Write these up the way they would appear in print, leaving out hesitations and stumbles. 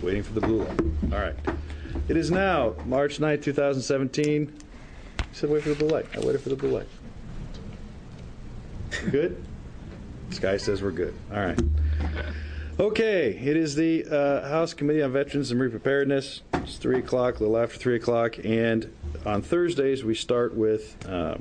waiting for the blue light. All right. It is now March 9th, 2017. You said wait for the blue light. I waited for the blue light. Good? Sky says we're good. All right. Okay. It is the House Committee on Veterans and Preparedness. It's 3 o'clock, a little after 3 o'clock. And on Thursdays, we start with kind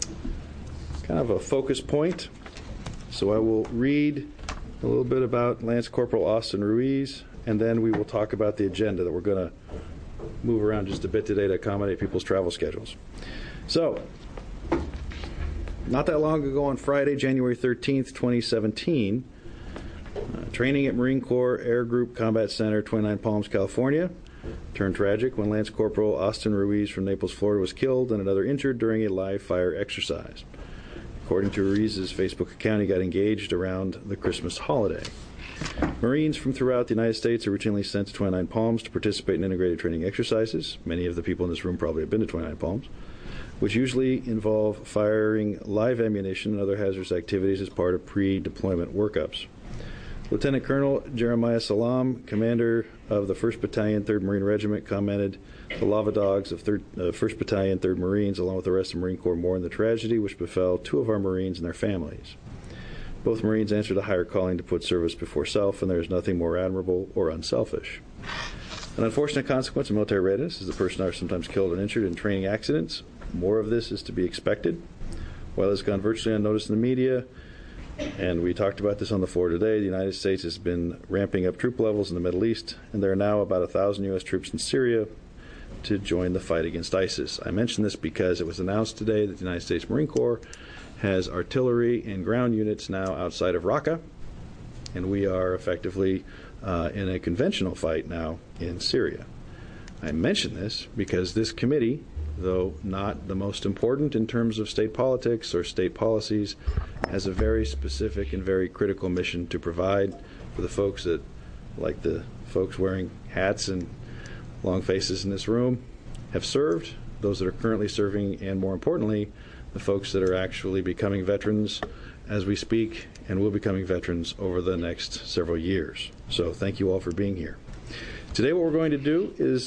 of a focus point. So I will read a little bit about Lance Corporal Austin Ruiz, and then we will talk about the agenda that we're going to move around just a bit today to accommodate people's travel schedules. So, not that long ago on Friday, January 13th, 2017, training at Marine Corps Air Group Combat Center, 29 Palms, California, turned tragic when Lance Corporal Austin Ruiz from Naples, Florida was killed and another injured during a live fire exercise. According to Ruiz's Facebook account, he got engaged around the Christmas holiday. Marines from throughout the United States are routinely sent to 29 Palms to participate in integrated training exercises. Many of the people in this room probably have been to 29 Palms, which usually involve firing live ammunition and other hazardous activities as part of pre-deployment workups. Lieutenant Colonel Jeremiah Salam, commander of the 1st Battalion, 3rd Marine Regiment, commented, "The lava dogs of 1st Battalion, 3rd Marines, along with the rest of the Marine Corps, mourn the tragedy which befell 2 of our Marines and their families. Both Marines answered a higher calling to put service before self, and there is nothing more admirable or unselfish. An unfortunate consequence of military readiness is the personnel are sometimes killed and injured in training accidents. More of this is to be expected. While it's gone virtually unnoticed in the media, and we talked about this on the floor today, the United States has been ramping up troop levels in the Middle East, and there are now about 1,000 U.S. troops in Syria to join the fight against ISIS. I mention this because it was announced today that the United States Marine Corps has artillery and ground units now outside of Raqqa, and we are effectively in a conventional fight now in Syria. I mention this because this committee, though not the most important in terms of state politics or state policies, has a very specific and very critical mission to provide for the folks that, like the folks wearing hats and long faces in this room, have served, those that are currently serving, and more importantly, the folks that are actually becoming veterans as we speak and will be becoming veterans over the next several years. So thank you all for being here. Today what we're going to do is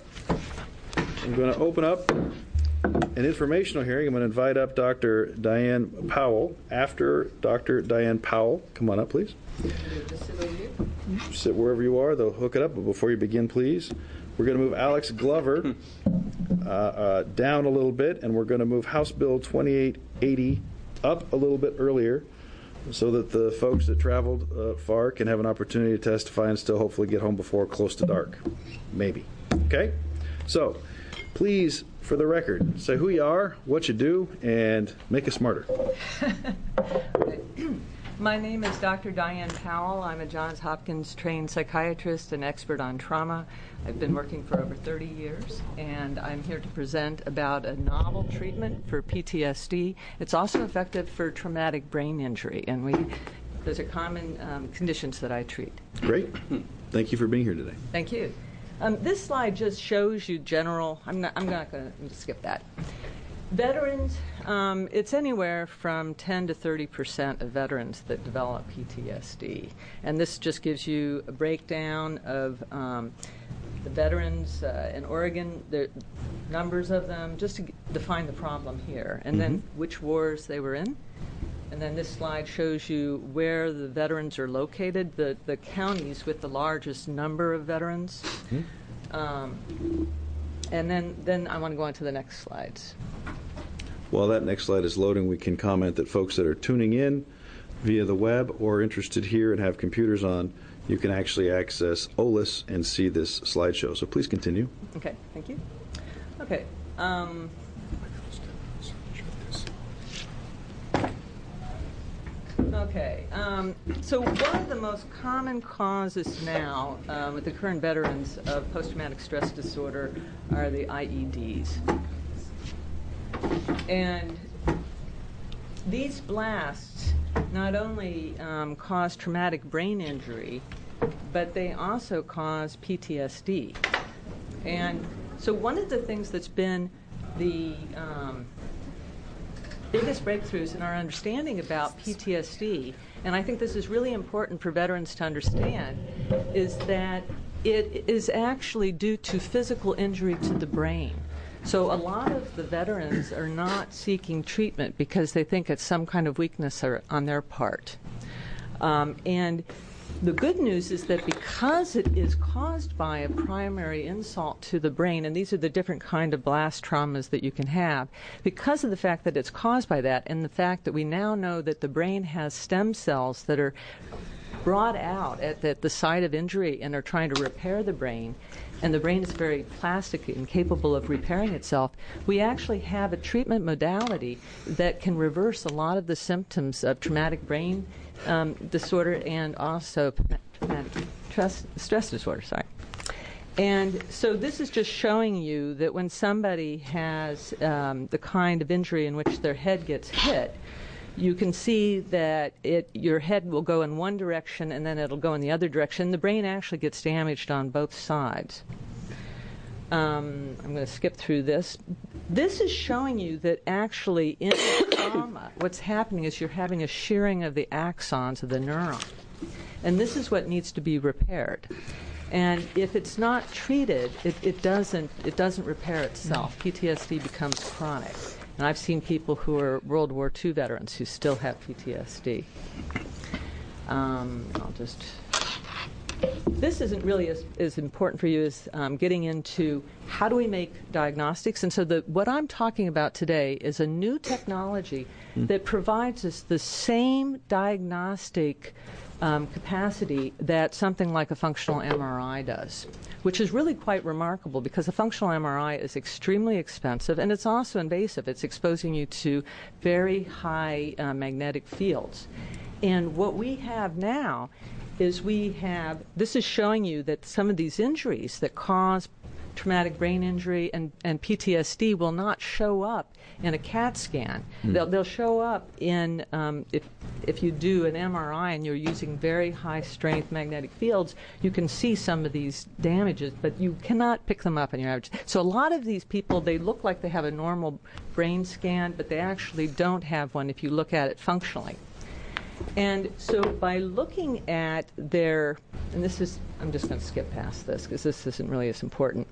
I'm going to open up an informational hearing. I'm going to invite up Dr. Diane Powell. After Dr. Diane Powell, come on up, please. Sit wherever you are. They'll hook it up. But before you begin, please, we're going to move Alex Glover down a little bit, and we're going to move House Bill 2880 up a little bit earlier so that the folks that traveled far can have an opportunity to testify and still hopefully get home before close to dark. Maybe. Okay? So, please, for the record, say who you are, what you do, and make us smarter. My name is Dr. Diane Powell. I'm a Johns Hopkins trained psychiatrist and expert on trauma. I've been working for over 30 years, and I'm here to present about a novel treatment for PTSD. It's also effective for traumatic brain injury, and those are common conditions that I treat. Great. Thank you for being here today. Thank you. This slide just shows you general. I'm not going to skip that. Veterans, it's anywhere from 10 to 30% of veterans that develop PTSD. And this just gives you a breakdown of the veterans in Oregon, the numbers of them, just to define the problem here, and then which wars they were in. And then this slide shows you where the veterans are located, the counties with the largest number of veterans. And then I want to go on to the next slides. While that next slide is loading, we can comment that folks that are tuning in via the web or interested here and have computers on, you can actually access OLIS and see this slideshow. So please continue. Okay, thank you. Okay. So one of the most common causes now with the current veterans of post-traumatic stress disorder are the IEDs. And these blasts not only cause traumatic brain injury, but they also cause PTSD. And so one of the things that's been the biggest breakthroughs in our understanding about PTSD, and I think this is really important for veterans to understand, is that it is actually due to physical injury to the brain. So a lot of the veterans are not seeking treatment because they think it's some kind of weakness on their part. And the good news is that because it is caused by a primary insult to the brain, and these are the different kind of blast traumas that you can have, because of the fact that it's caused by that and the fact that we now know that the brain has stem cells that are brought out at the site of injury and are trying to repair the brain, and the brain is very plastic and capable of repairing itself, we actually have a treatment modality that can reverse a lot of the symptoms of traumatic brain disorder and also traumatic stress disorder. And so this is just showing you that when somebody has the kind of injury in which their head gets hit, you can see that your head will go in one direction and then it'll go in the other direction. The brain actually gets damaged on both sides. I'm going to skip through this. This is showing you that actually in trauma, what's happening is you're having a shearing of the axons of the neuron. And this is what needs to be repaired. And if it's not treated, it doesn't repair itself. PTSD becomes chronic. And I've seen people who are World War II veterans who still have PTSD. This isn't really as important for you as getting into how do we make diagnostics. And so what I'm talking about today is a new technology that provides us the same diagnostic capacity that something like a functional MRI does, which is really quite remarkable because a functional MRI is extremely expensive and it's also invasive. It's exposing you to very high magnetic fields. And what we have now is this is showing you that some of these injuries that cause traumatic brain injury and PTSD will not show up in a CAT scan. They'll show up in, if you do an MRI and you're using very high strength magnetic fields, you can see some of these damages, but you cannot pick them up in your average. So a lot of these people, they look like they have a normal brain scan, but they actually don't have one if you look at it functionally. And so by looking at their, and this is, I'm just going to skip past this because this isn't really as important.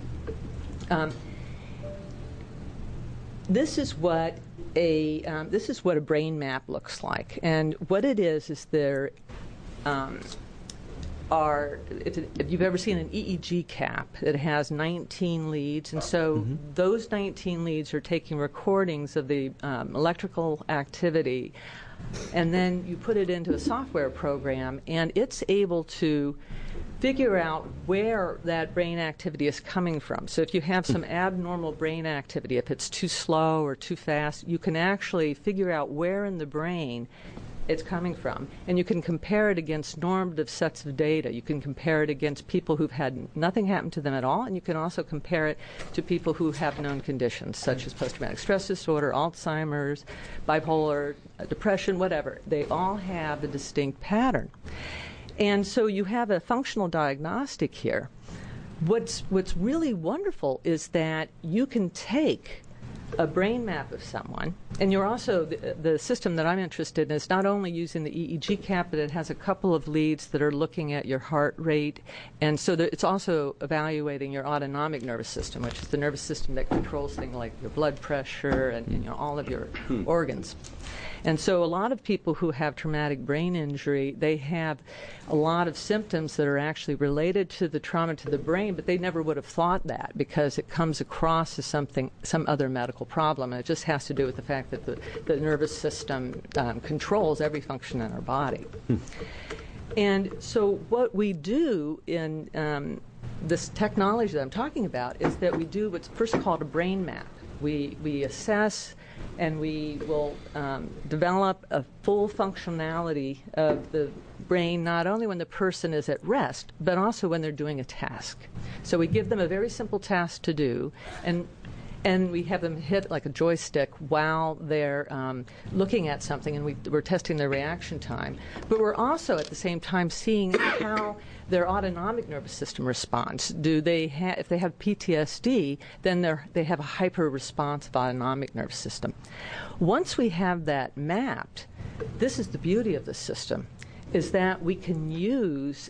This is what a brain map looks like, and what it is there if you've ever seen an EEG cap, it has 19 leads, and so those 19 leads are taking recordings of the electrical activity, and then you put it into a software program, and it's able to figure out where that brain activity is coming from. So if you have some abnormal brain activity, if it's too slow or too fast, you can actually figure out where in the brain it's coming from. And you can compare it against normative sets of data. You can compare it against people who've had nothing happen to them at all, and you can also compare it to people who have known conditions, such as post-traumatic stress disorder, Alzheimer's, bipolar, depression, whatever. They all have a distinct pattern. And so you have a functional diagnostic here. What's really wonderful is that you can take a brain map of someone, and you're also, the system that I'm interested in is not only using the EEG cap, but it has a couple of leads that are looking at your heart rate, and so it's also evaluating your autonomic nervous system, which is the nervous system that controls things like your blood pressure and all of your organs. And so a lot of people who have traumatic brain injury, they have a lot of symptoms that are actually related to the trauma to the brain, but they never would have thought that because it comes across as some other medical problem. And it just has to do with the fact that the nervous system controls every function in our body. And so what we do in this technology that I'm talking about is that we do what's first called a brain map. We assess and we will develop a full functionality of the brain, not only when the person is at rest, but also when they're doing a task. So we give them a very simple task to do, and we have them hit like a joystick while they're looking at something, and we're testing their reaction time. But we're also at the same time seeing how their autonomic nervous system responds. If they have PTSD, then they have a hyper-responsive autonomic nervous system. Once we have that mapped, this is the beauty of the system, is that we can use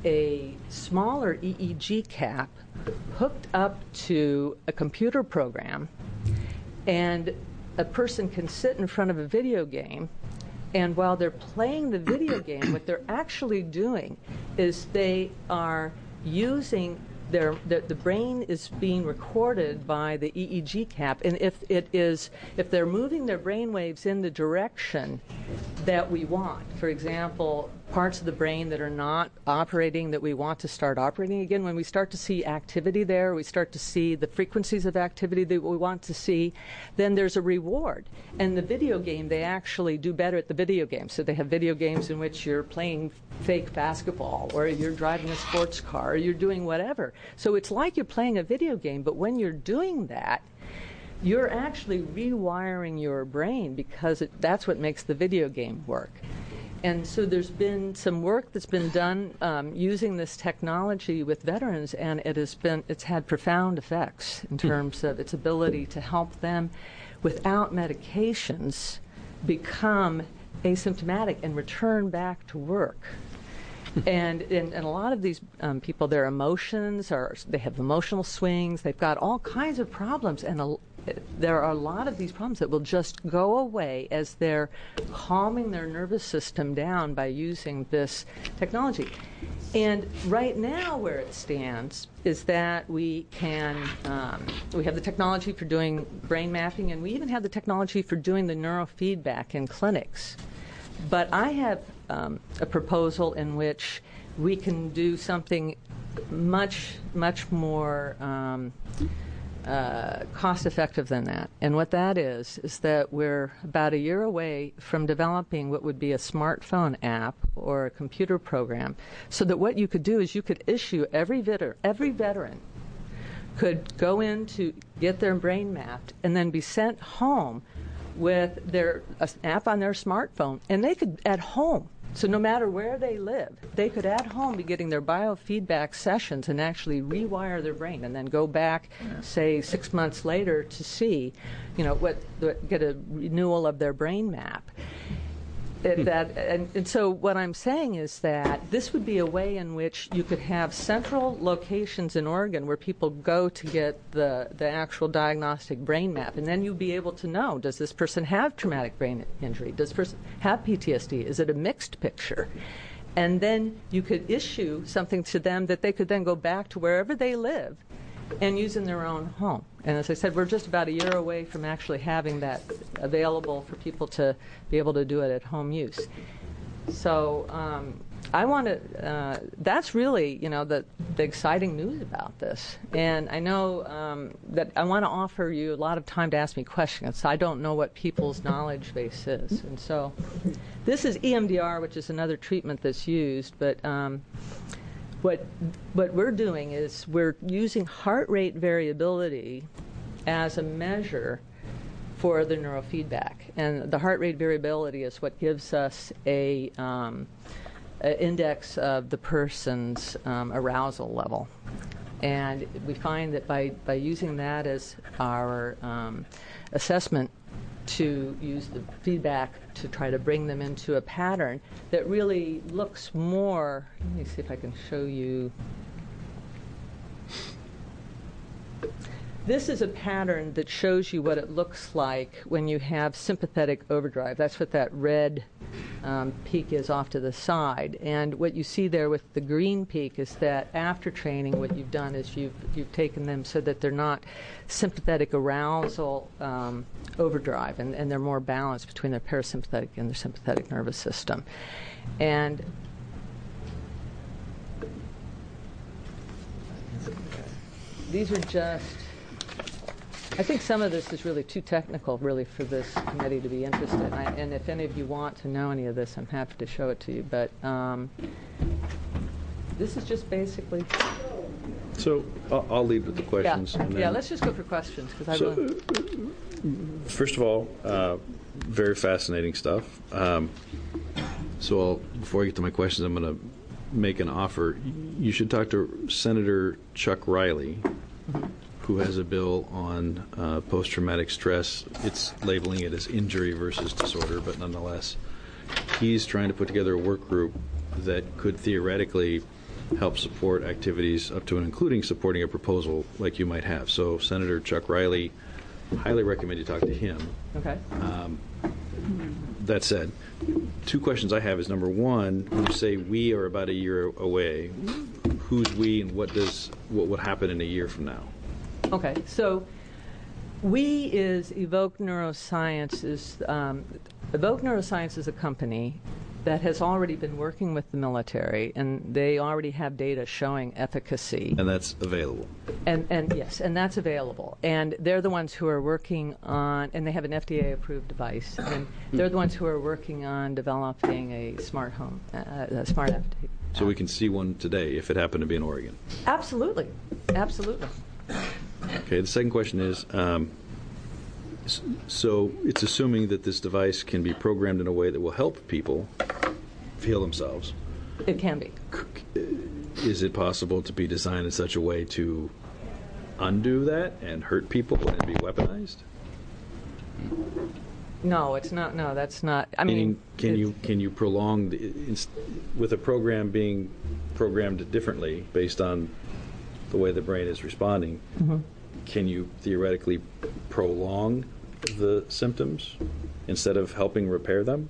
a smaller EEG cap hooked up to a computer program, and a person can sit in front of a video game, and while they're playing the video game, what they're actually doing is they are using the brain is being recorded by the EEG cap, and if they're moving their brain waves in the direction that we want, for example, parts of the brain that are not operating that we want to start operating again, when we start to see activity there, we start to see the frequencies of activity that we want to see, then there's a reward. And the video game, they actually do better at the video game. So they have video games in which you're playing fake basketball, or you're driving a sports car, or you're doing whatever. So it's like you're playing a video game, but when you're doing that, you're actually rewiring your brain, because that's what makes the video game work. And so there's been some work that's been done using this technology with veterans, and it's had profound effects in terms of its ability to help them, without medications, become asymptomatic and return back to work. And a lot of these people, their emotions they have emotional swings. They've got all kinds of problems, and there are a lot of these problems that will just go away as they're calming their nervous system down by using this technology. And right now, where it stands is that we have the technology for doing brain mapping, and we even have the technology for doing the neurofeedback in clinics. But I have a proposal in which we can do something much, much more cost-effective than that. And what that is that we're about a year away from developing what would be a smartphone app or a computer program, so that what you could do is you could issue every veteran could go in to get their brain mapped and then be sent home with their app on their smartphone, and they could at home. So no matter where they live, they could at home be getting their biofeedback sessions and actually rewire their brain, and then go back, say 6 months later, to see, get a renewal of their brain map. And so what I'm saying is that this would be a way in which you could have central locations in Oregon where people go to get the actual diagnostic brain map, and then you'd be able to know, does this person have traumatic brain injury? Does this person have PTSD? Is it a mixed picture? And then you could issue something to them that they could then go back to wherever they live and use in their own home. And as I said, we're just about a year away from actually having that available for people to be able to do it at home use. So I want to, that's really, the exciting news about this. And I know that I want to offer you a lot of time to ask me questions. I don't know what people's knowledge base is. And so this is EMDR, which is another treatment that's used, but what we're doing is we're using heart rate variability as a measure for the neurofeedback. And the heart rate variability is what gives us a index of the person's arousal level. And we find that by using that as our assessment, to use the feedback to try to bring them into a pattern that really looks more, let me see if I can show you. This is a pattern that shows you what it looks like when you have sympathetic overdrive. That's what that red peak is off to the side. And what you see there with the green peak is that after training, what you've done is you've taken them so that they're not sympathetic arousal overdrive, and they're more balanced between their parasympathetic and their sympathetic nervous system. And these are just, I think some of this is really too technical, really, for this committee to be interested in. And if any of you want to know any of this, I'm happy to show it to you. But this is just basically. So I'll lead with the questions. Yeah, yeah, let's just go for questions, because I really. First of all, very fascinating stuff. So before I get to my questions, I'm going to make an offer. You should talk to Senator Chuck Riley, who has a bill on post-traumatic stress. It's labeling it as injury versus disorder, but nonetheless, he's trying to put together a work group that could theoretically help support activities up to and including supporting a proposal like you might have. So Senator Chuck Riley, highly recommend you talk to him. Okay. That said, two questions I have is, number one, when you say we are about a year away, who's we and what would happen in a year from now? Okay, so we is Evoke Neuroscience is a company that has already been working with the military, and they already have data showing efficacy. And that's available. And yes, and that's available. And they're the ones who are working on, and they have an FDA-approved device, and they're the ones who are working on developing a smart home, a smart app. So we can see one today if it happened to be in Oregon. Absolutely, absolutely. Okay, the second question is, so it's assuming that this device can be programmed in a way that will help people heal themselves. It can be. Is it possible to be designed in such a way to undo that and hurt people and be weaponized? No, it's not. No, that's not. I mean, can you prolong with a program being programmed differently based on the way the brain is responding? Mm-hmm. Can you theoretically prolong the symptoms instead of helping repair them?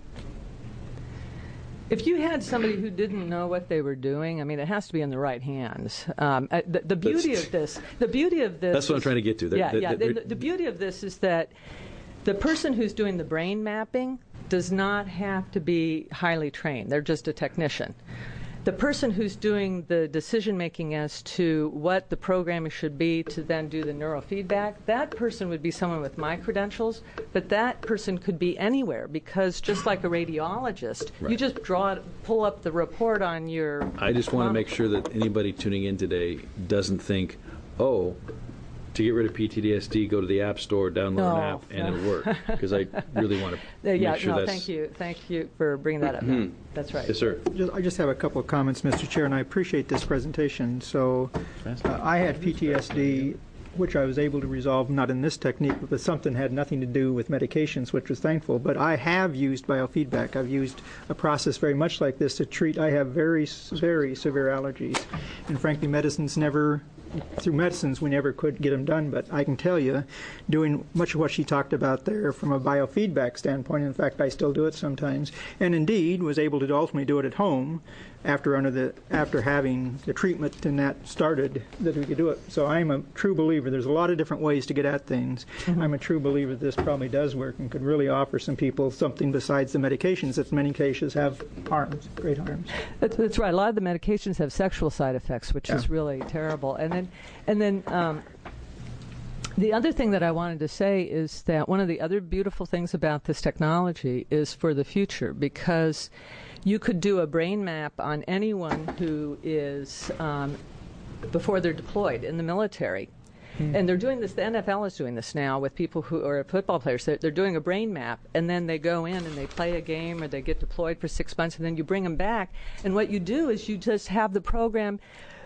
If you had somebody who didn't know what they were doing, I mean, it has to be in the right hands. The beauty of this. That's what I'm trying to get to. The beauty of this is that the person who's doing the brain mapping does not have to be highly trained. They're just a technician. The person who's doing the decision-making as to what the programming should be to then do the neurofeedback, that person would be someone with my credentials, but that person could be anywhere, because just like a radiologist, right, you just pull up the report on your... I just want to make sure that anybody tuning in today doesn't think, oh, to get rid of PTSD, go to the App Store, download an app, and it'll work. Because I really want to make sure that's... Thank you for bringing that up. That's right. Yes, sir. I just have a couple of comments, Mr. Chair, and I appreciate this presentation. So I had PTSD, which I was able to resolve, not in this technique, but something had nothing to do with medications, which was thankful. But I have used biofeedback. I've used a process very much like this to treat. I have very, very severe allergies. And frankly, through medicines, we never could get them done, but I can tell you, doing much of what she talked about there from a biofeedback standpoint, in fact, I still do it sometimes, and indeed was able to ultimately do it at home after having the treatment and that started, that we could do it. So I'm a true believer. There's a lot of different ways to get at things. Mm-hmm. I'm a true believer this probably does work and could really offer some people something besides the medications that in many cases have harms, great harms. That's right. A lot of the medications have sexual side effects, which is really terrible. And then the other thing that I wanted to say is that one of the other beautiful things about this technology is for the future, because you could do a brain map on anyone who is before they're deployed in the military. And they're doing this, the NFL is doing this now with people who are football players. They're doing a brain map, and then they go in and they play a game, or they get deployed for 6 months, and then you bring them back. And what you do is you just have the program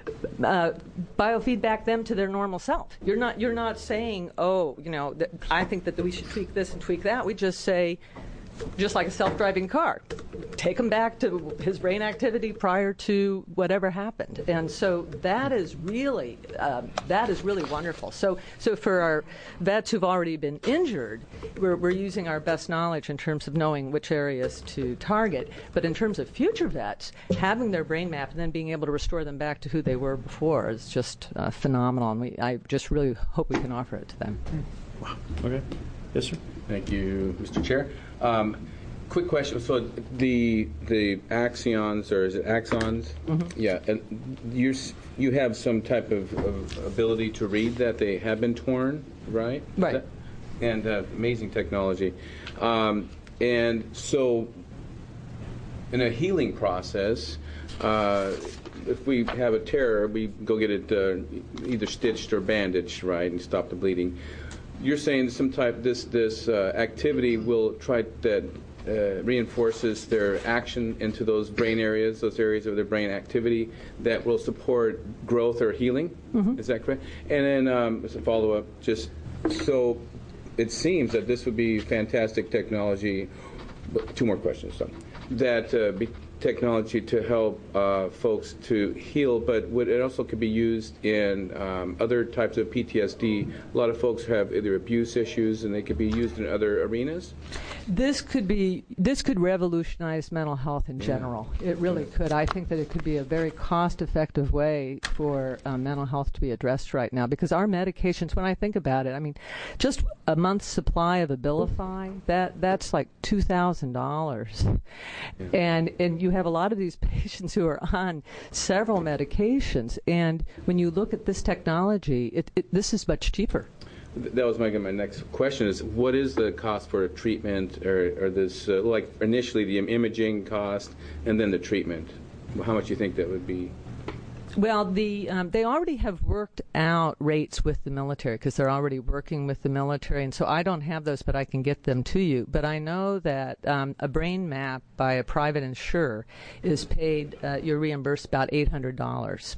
biofeedback them to their normal self. You're not saying, I think that we should tweak this and tweak that. We just say, just like a self-driving car, take him back to his brain activity prior to whatever happened. And so that is really wonderful. So for our vets who've already been injured, we're using our best knowledge in terms of knowing which areas to target. But in terms of future vets, having their brain map and then being able to restore them back to who they were before is just phenomenal. And I just really hope we can offer it to them. Wow. Okay. Yes, sir. Thank you, Mr. Chair. Quick question. So the axions, or is it axons? Mm-hmm. Yeah, and you have some type of ability to read that they have been torn, right? Right. And amazing technology. And so in a healing process, if we have a tear, we go get it either stitched or bandaged, right, and stop the bleeding. You're saying some type this activity will try that reinforces their action into those brain areas, those areas of their brain activity that will support growth or healing. Mm-hmm. Is that correct? And then as a follow-up, just so it seems that this would be fantastic technology. Two more questions. So, that technology to help folks to heal, but it also could be used in other types of PTSD. A lot of folks have either abuse issues, and they could be used in other arenas. This could revolutionize mental health in general. It really could. I think that it could be a very cost-effective way for mental health to be addressed right now, because our medications, when I think about it, I mean, just a month's supply of Abilify, that's like $2,000. And you have a lot of these patients who are on several medications, and when you look at this technology, this is much cheaper. That was my next question: is what is the cost for a treatment, or this like initially the imaging cost and then the treatment? How much do you think that would be? Well, they already have worked out rates with the military, because they're already working with the military, and so I don't have those, but I can get them to you. But I know that a brain map by a private insurer is paid, you're reimbursed about $800.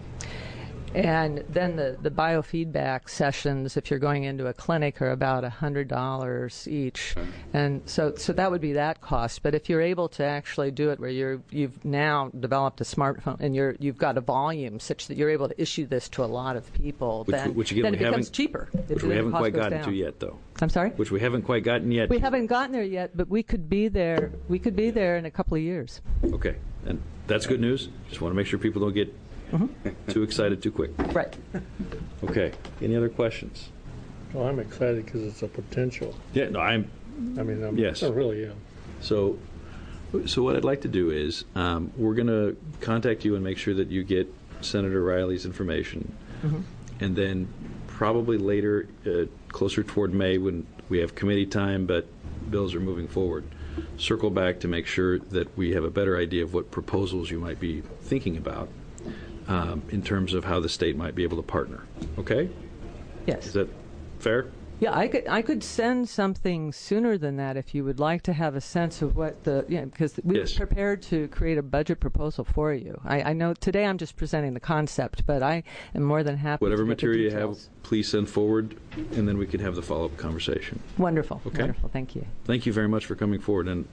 And then the biofeedback sessions, if you're going into a clinic, are about $100 each. And so that would be that cost. But if you're able to actually do it where you've now developed a smartphone and you've got a volume such that you're able to issue this to a lot of people, then it becomes cheaper. Which we haven't quite gotten to yet, though. I'm sorry? Which we haven't quite gotten yet. We haven't gotten there yet, but we could be there. We could be there in a couple of years. Okay. And that's good news. Just want to make sure people don't get too excited too quick. Right. Okay. Any other questions? Well, I'm excited because it's a potential. Yeah, no, I'm yes. I really am. So what I'd like to do is we're going to contact you and make sure that you get Senator Riley's information. And then probably later, closer toward May, when we have committee time but bills are moving forward, circle back to make sure that we have a better idea of what proposals you might be thinking about in terms of how the state might be able to partner. Okay? Yes. Is that fair? Yeah, I could send something sooner than that if you would like to have a sense of what because we're prepared to create a budget proposal for you. I know today I'm just presenting the concept, but I am more than happy whatever to get material the you have, please send forward, and then we can have the follow-up conversation. Wonderful. Okay. Wonderful. Thank you. Thank you very much for coming forward, and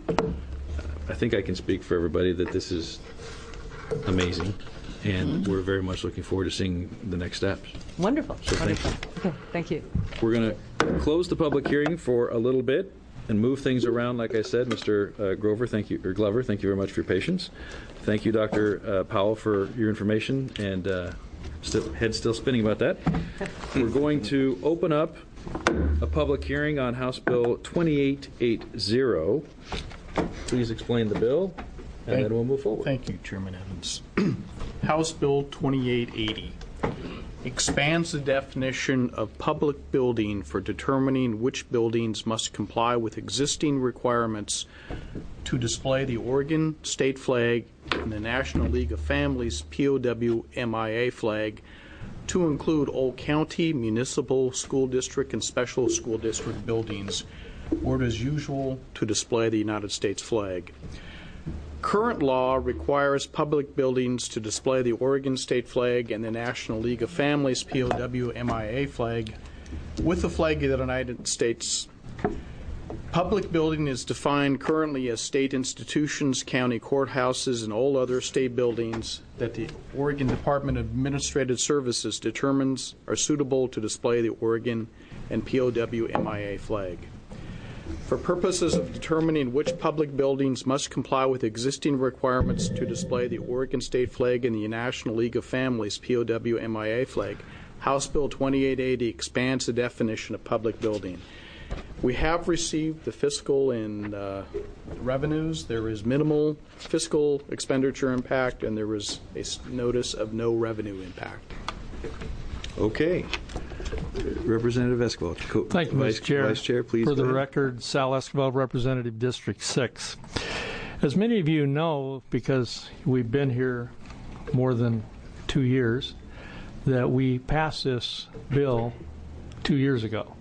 I think I can speak for everybody that this is amazing, and we're very much looking forward to seeing the next steps. Wonderful. So Wonderful. Okay, thank you. We're going to close the public hearing for a little bit and move things around. Like I said, Mr. Glover, thank you very much for your patience. Thank you, Dr. Powell, for your information, and head's still spinning about that. We're going to open up a public hearing on House Bill 2880. Please explain the bill, and then we'll move forward. Thank you, Chairman Evans. House Bill 2880 expands the definition of public building for determining which buildings must comply with existing requirements to display the Oregon state flag and the National League of Families POW MIA flag to include all county, municipal, school district, and special school district buildings where it is usual to display the United States flag. Current law requires public buildings to display the Oregon state flag and the National League of Families POW MIA flag with the flag of the United States. Public building is defined currently as state institutions, county courthouses, and all other state buildings that the Oregon Department of Administrative Services determines are suitable to display the Oregon and POW MIA flag. For purposes of determining which public buildings must comply with existing requirements to display the Oregon state flag and the National League of Families POW MIA flag, House Bill 2880 expands the definition of public building. We have received the fiscal and revenues. There is minimal fiscal expenditure impact, and there is a notice of no revenue impact. Okay. Representative Esquivel. Thank you, Mr. Chair. Vice Chair, please. For the record, Sal Esquivel, Representative District 6. As many of you know, because we've been here more than 2 years, that we passed this bill 2 years ago.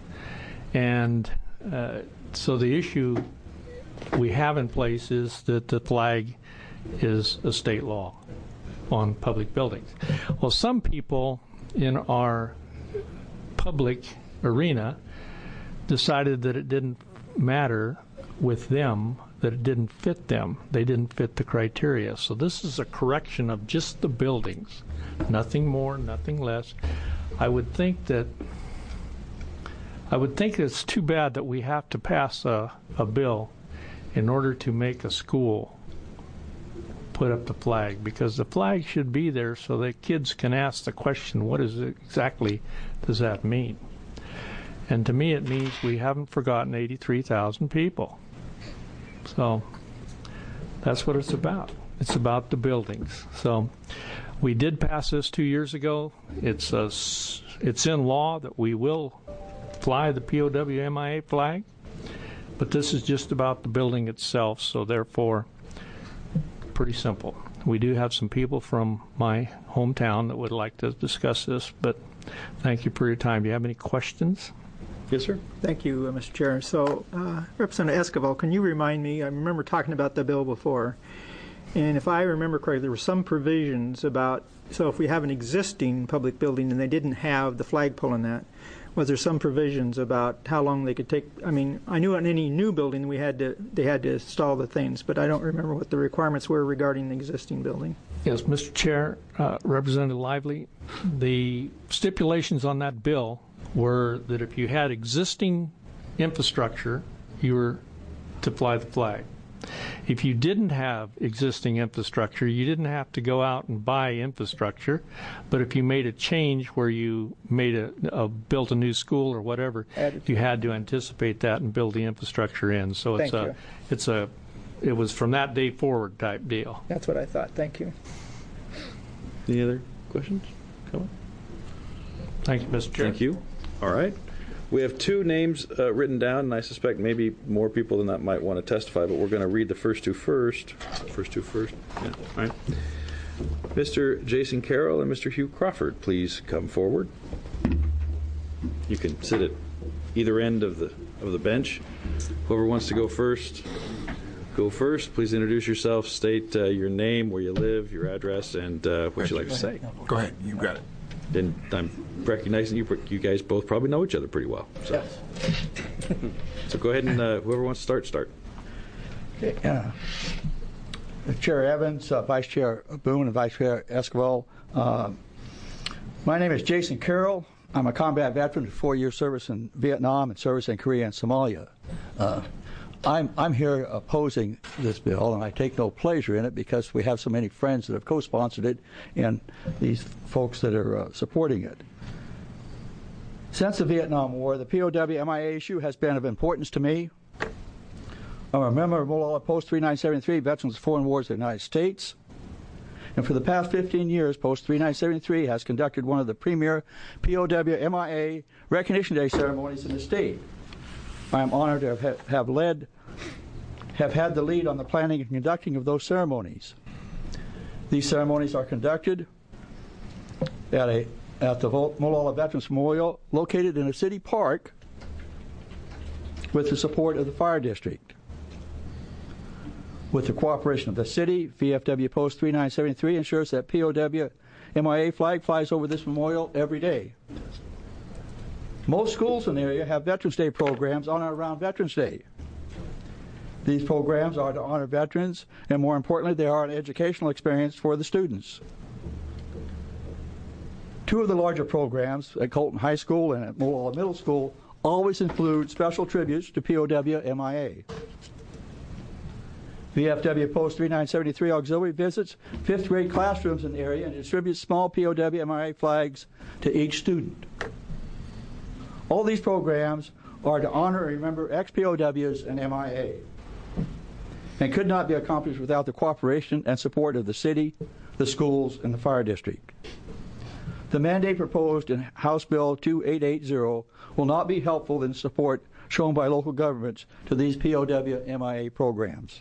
And so the issue we have in place is that the flag is a state law on public buildings. Well, some people in our public arena decided that it didn't matter with them that it didn't fit them. They didn't fit the criteria. So this is a correction of just the buildings, nothing more, nothing less. I would think it's too bad that we have to pass a bill in order to make a school put up the flag, because the flag should be there so that kids can ask the question, what is it exactly does that mean? And to me it means we haven't forgotten 83,000 people. So that's what it's about. It's about the buildings. So we did pass this 2 years ago. It's in law that we will fly the POW-MIA flag, but this is just about the building itself, so therefore pretty simple. We do have some people from my hometown that would like to discuss this, but thank you for your time. Do you have any questions? Yes, sir. Thank you, Mr. Chair. So, Representative Esquivel, can you remind me, I remember talking about the bill before, and if I remember correctly, there were some provisions about, so if we have an existing public building and they didn't have the flagpole in that, was there some provisions about how long they could take? I mean, I knew on any new building they had to install the things, but I don't remember what the requirements were regarding the existing building. Yes, Mr. Chair, Representative Lively, the stipulations on that bill were that if you had existing infrastructure, you were to fly the flag. If you didn't have existing infrastructure, you didn't have to go out and buy infrastructure. But if you made a change where you made built a new school or whatever, you had to anticipate that and build the infrastructure in. So it was from that day forward type deal. That's what I thought. Thank you. Any other questions? Come on. Thank you, Mr. Chair. Thank you. All right. We have two names written down, and I suspect maybe more people than that might want to testify, but we're going to read the first two first. Yeah. All right. Mr. Jason Carroll and Mr. Hugh Crawford, please come forward. You can sit at either end of the bench. Whoever wants to go first, go first. Please introduce yourself, state your name, where you live, your address, and what you'd like to say. Go ahead. You got it. And I'm recognizing you guys both probably know each other pretty well. So, so go ahead and whoever wants to start. Okay, Chair Evans, Vice Chair Boone, and Vice Chair Esquivel. My name is Jason Carroll. I'm a combat veteran with 4-year service in Vietnam and service in Korea and Somalia. I'm here opposing this bill, and I take no pleasure in it because we have so many friends that have co-sponsored it and these folks that are supporting it. Since the Vietnam War, the POW-MIA issue has been of importance to me. I'm a member of Molalla Post 3973, Veterans of Foreign Wars of the United States. And for the past 15 years, Post 3973 has conducted one of the premier POW-MIA Recognition Day ceremonies in the state. I am honored to have had the lead on the planning and conducting of those ceremonies. These ceremonies are conducted at the Molalla Veterans Memorial, located in a city park, with the support of the fire district. With the cooperation of the city, VFW Post 3973 ensures that POW-MIA flag flies over this memorial every day. Most schools in the area have Veterans Day programs on or around Veterans Day. These programs are to honor veterans, and more importantly, they are an educational experience for the students. Two of the larger programs at Colton High School and at Molalla Middle School always include special tributes to POW-MIA. VFW Post 3973 Auxiliary visits 5th grade classrooms in the area and distributes small POW-MIA flags to each student. All these programs are to honor and remember ex-POWs and MIA, and could not be accomplished without the cooperation and support of the city, the schools, and the fire district. The mandate proposed in House Bill 2880 will not be helpful in support shown by local governments to these POW-MIA programs.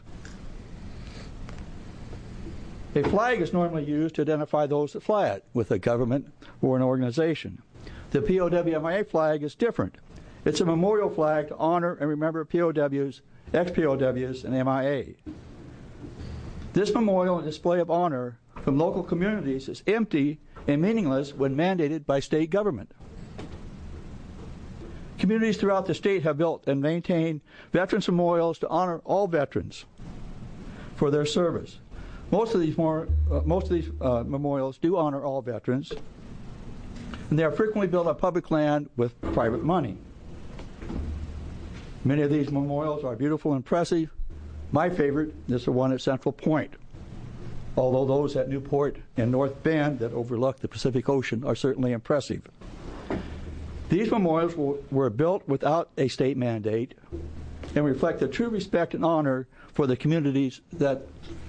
A flag is normally used to identify those that fly it with a government or an organization. The POW-MIA flag is different. It's a memorial flag to honor and remember POWs, ex-POWs, and MIA. This memorial and display of honor from local communities is empty and meaningless when mandated by state government. Communities throughout the state have built and maintained veterans memorials to honor all veterans for their service. Most of these memorials do honor all veterans, and they are frequently built on public land with private money. Many of these memorials are beautiful and impressive. My favorite is the one at Central Point, although those at Newport and North Bend that overlook the Pacific Ocean are certainly impressive. These memorials were built without a state mandate and reflect the true respect and honor for the communities that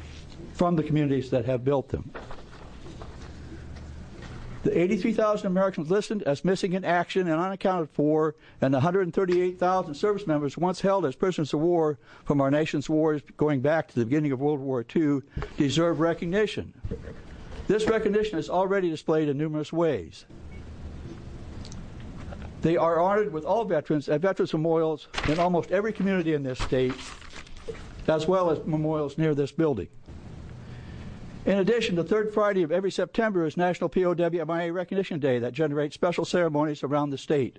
have built them. The 83,000 Americans listed as missing in action and unaccounted for, and the 138,000 service members once held as prisoners of war from our nation's wars going back to the beginning of World War II, deserve recognition. This recognition is already displayed in numerous ways. They are honored with all veterans at veterans memorials in almost every community in this state, as well as memorials near this building. In addition, the third Friday of every September is National POW/MIA Recognition Day that generates special ceremonies around the state.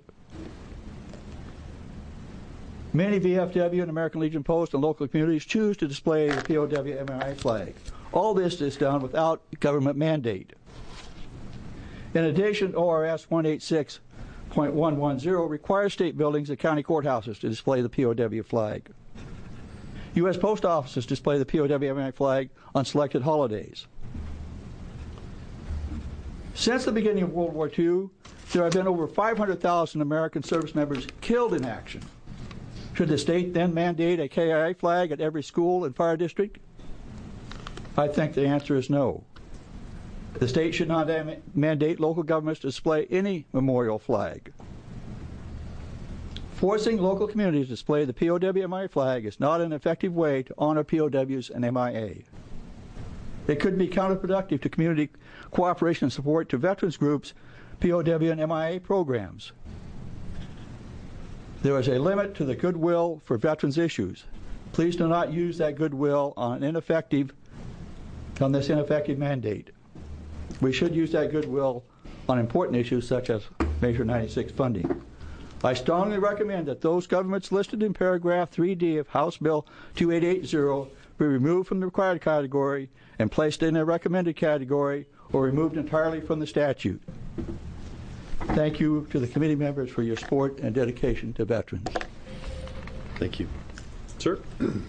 Many VFW and American Legion Post and local communities choose to display the POW/MIA flag. All this is done without government mandate. In addition, ORS 186.110 requires state buildings and county courthouses to display the POW flag. U.S. post offices display the POW/MIA flag on selected holidays. Since the beginning of World War II, there have been over 500,000 American service members killed in action. Should the state then mandate a KIA flag at every school and fire district? I think the answer is no. The state should not mandate local governments to display any memorial flag. Forcing local communities to display the POW/MIA flag is not an effective way to honor POWs and MIA. It could be counterproductive to community cooperation and support to veterans groups, POW and MIA programs. There is a limit to the goodwill for veterans issues. Please do not use that goodwill on this ineffective mandate. We should use that goodwill on important issues such as Measure 96 funding. I strongly recommend that those governments listed in paragraph 3D of House Bill 2880 be removed from the required category and placed in a recommended category or removed entirely from the statute. Thank you to the committee members for your support and dedication to veterans. Thank you. Sir?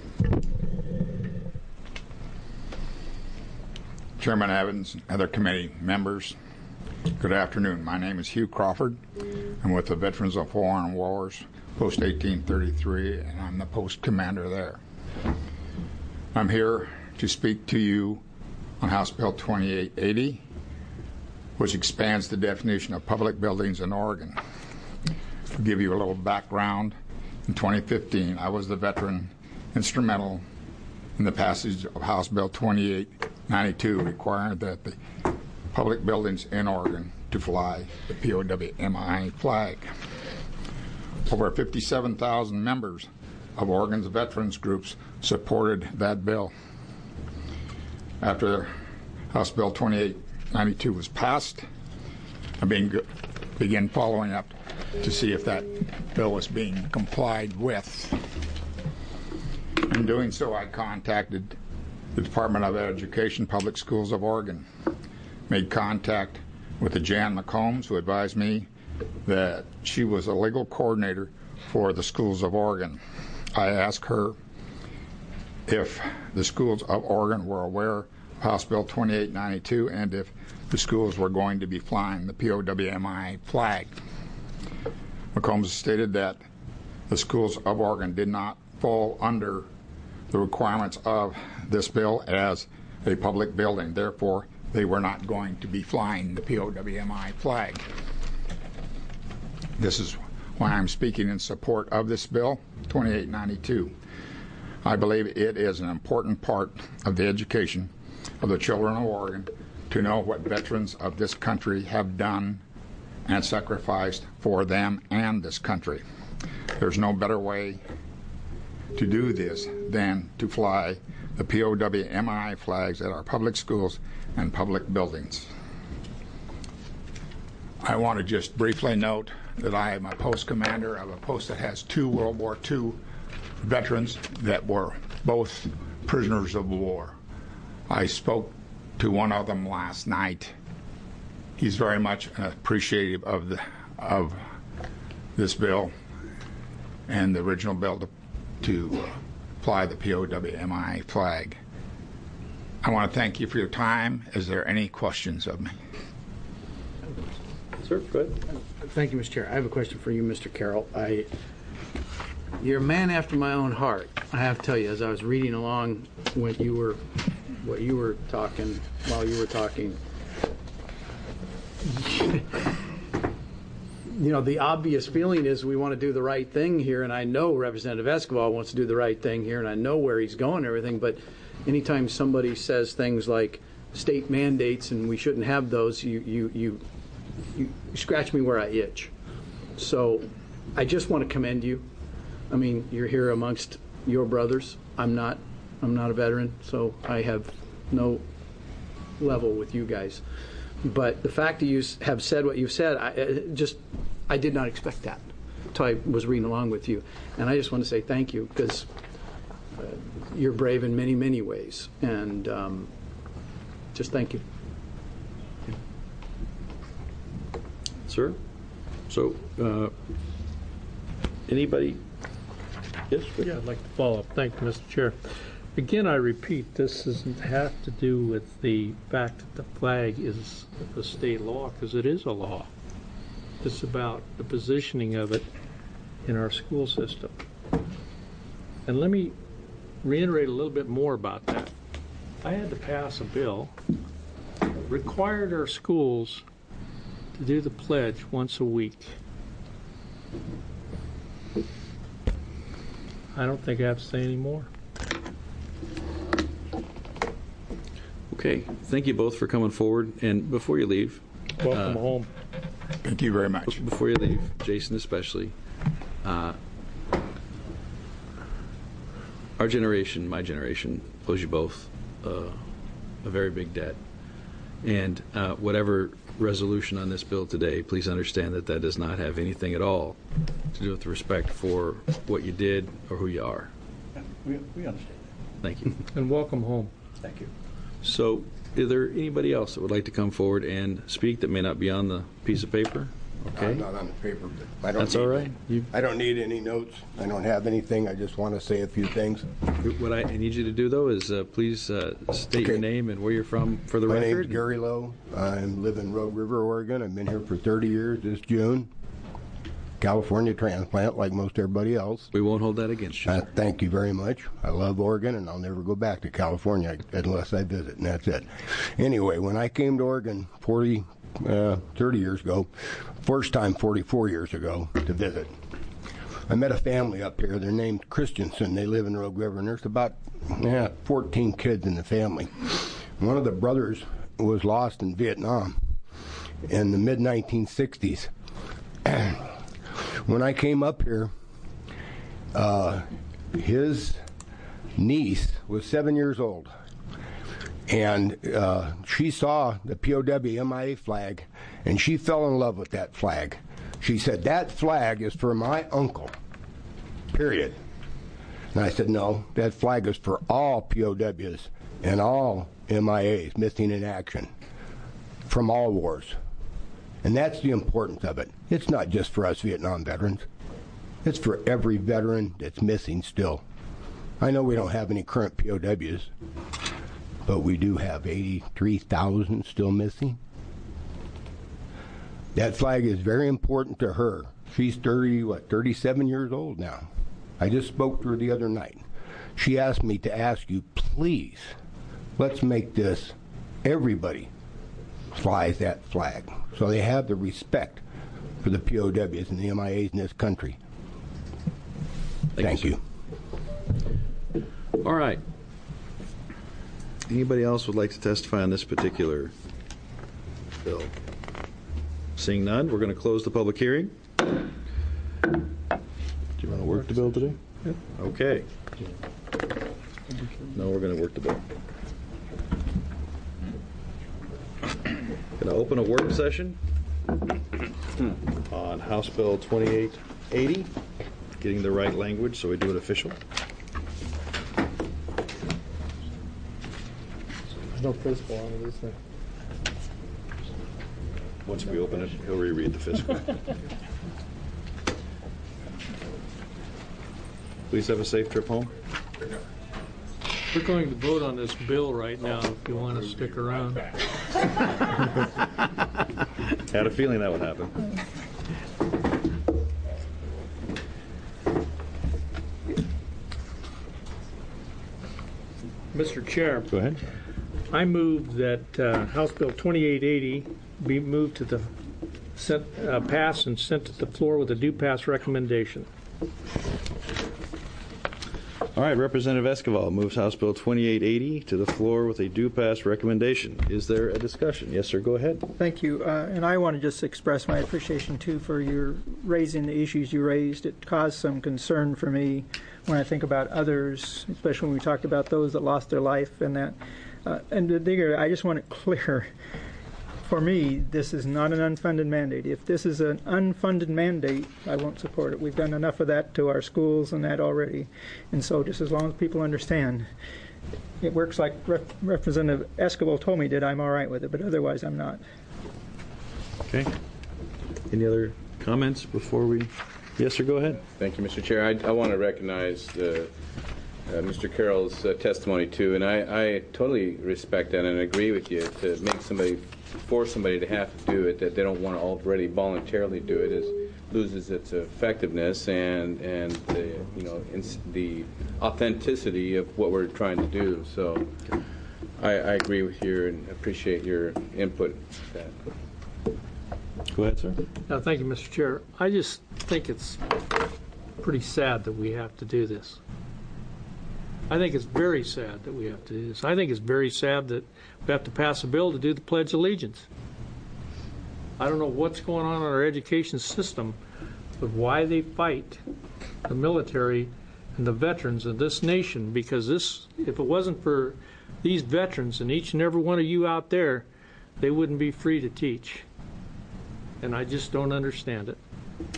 Chairman Evans, other committee members, good afternoon. My name is Hugh Crawford. I'm with the Veterans of Foreign Wars, Post 1833, and I'm the post commander there. I'm here to speak to you on House Bill 2880, which expands the definition of public buildings in Oregon. To give you a little background, in 2015, I was the veteran instrumental in the passage of House Bill 2892, requiring that the public buildings in Oregon to fly the POW/MIA flag. Over 57,000 members of Oregon's veterans groups supported that bill. After House Bill 2892 was passed, I began following up to see if that bill was being complied with. In doing so, I contacted the Department of Education, Public Schools of Oregon, made contact with the Jan McCombs, who advised me that she was a legal coordinator for the schools of Oregon. I asked her if the schools of Oregon were aware of House Bill 2892 and if the schools were going to be flying the POW/MIA flag. McCombs stated that the schools of Oregon did not fall under the requirements of this bill as a public building. Therefore, they were not going to be flying the POW/MIA flag. This is why I'm speaking in support of this bill, 2892. I believe it is an important part of the education of the children of Oregon to know what veterans of this country have done and sacrificed for them and this country. There's no better way to do this than to fly the POW/MIA flags at our public schools and public buildings. I want to just briefly note that I am a post commander of a post that has 2 World War II veterans that were both prisoners of war. I spoke to one of them last night. He's very much appreciative of this bill and the original bill to fly the POW/MIA flag. I want to thank you for your time. Is there any questions of me? Sir, go ahead. Thank you, Mr. Chair. I have a question for you, Mr. Carroll. You're a man after my own heart. I have to tell you, as I was reading along what you were talking, you know, the obvious feeling is we want to do the right thing here, and I know Representative Escobar wants to do the right thing here, and I know where he's going and everything, but anytime somebody says things like state mandates and we shouldn't have those, you scratch me where I itch. So I just want to commend you. I mean, you're here amongst your brothers. I'm not a veteran, so I have no level with you guys. But the fact that you have said what you've said, I did not expect that until I was reading along with you. And I just want to say thank you, because you're brave in many, many ways. And just thank you. Sir? So, anybody? Yes? Yeah, I'd like to follow up. Thank you, Mr. Chair. Again, I repeat, this doesn't have to do with the fact that the flag is a state law, because it is a law. It's about the positioning of it in our school system. And let me reiterate a little bit more about that. I had to pass a bill that required our schools to do the pledge once a week. I don't think I have to say any more. Okay, thank you both for coming forward. And before you leave, Welcome home. Thank you very much. before you leave, Jason especially, our generation, my generation, owes you both a very big debt. And whatever resolution on this bill today, please understand that that does not have anything at all to do with the respect for what you did or who you are. We understand that. Thank you. And welcome home. Thank you. So, is there anybody else that would like to come forward and speak that may not be on the piece of paper? Okay. I'm not on the paper, but I don't. That's all right. I don't need any notes. I don't have anything. I just want to say a few things. What I need you to do, though, is please state your name and where you're from for the My record. name's Gary Lowe. I live in Rogue River, Oregon. I've been here for 30 years this June. California transplant, like most everybody else. We won't hold that against you. Thank you very much. I love Oregon, and I'll never go back to California unless I visit, and that's it. Anyway, when I came to Oregon 30 years ago, first time 44 years ago, to visit, I met a family up here. They're named Christensen. They live in Rogue River, and there's about 14 kids in the family. One of the brothers was lost in Vietnam in the mid-1960s. When I came up here, his niece was 7 years old, and she saw the POW/MIA flag, and she fell in love with that flag. She said, "That flag is for my uncle, period." And I said, "No, that flag is for all POWs and all MIAs, missing in action, from all wars." And that's the importance of it. It's not just for us Vietnam veterans. It's for every veteran that's missing still. I know we don't have any current POWs, but we do have 83,000 still missing. That flag is very important to her. She's 37 years old now. I just spoke to her the other night. She asked me to ask you, please, let's make this everybody flies that flag, so they have the respect for the POWs and the MIAs in this country. Thank you. All right. Anybody else would like to testify on this particular bill? Seeing none, we're going to close the public hearing. Do you want to work the bill today? Yeah. Okay. No, we're going to work the bill. Going to open a work session. on House Bill 2880, getting the right language so we do it official. There's no fiscal on it, is there? Once we open it, he'll reread the fiscal. Please have a safe trip home. We're going to vote on this bill right now if you want to stick around. Had a feeling that would happen. Mr. Chair, Go ahead. I move that House Bill 2880 be moved to the pass and sent to the floor with a due pass recommendation. All right, Representative Esquivel moves House Bill 2880 to the floor with a due pass recommendation. Is there a discussion? Yes, sir, go ahead. Thank you. And I want to just express my appreciation, too, for your raising the issues you raised. It caused some concern for me when I think about others, especially when we talked about those that lost their life and that. And I just want it clear. For me, this is not an unfunded mandate. If this is an unfunded mandate, I won't support it. We've done enough of that to our schools and that already. And so just as long as people understand, it works like Representative Esquivel told me did, I'm all right with it, but otherwise I'm not. Okay. Any other comments before we... Yes, sir, go ahead. Thank you, Mr. Chair. I want to recognize Mr. Carroll's testimony, too, and I totally respect that and agree with you. To make somebody, force somebody to have to do it that they don't want to already voluntarily do it loses its effectiveness and the, the authenticity of what we're trying to do. So I agree with you and appreciate your input. Go ahead, sir. Thank you, Mr. Chair. I just think it's pretty sad that we have to do this. I think it's very sad that we have to do this. I think it's very sad that we have to pass a bill to do the Pledge of Allegiance. I don't know what's going on in our education system, but why they fight the military and the veterans of this nation, because if it wasn't for these veterans and each and every one of you out there, they wouldn't be free to teach. And I just don't understand it.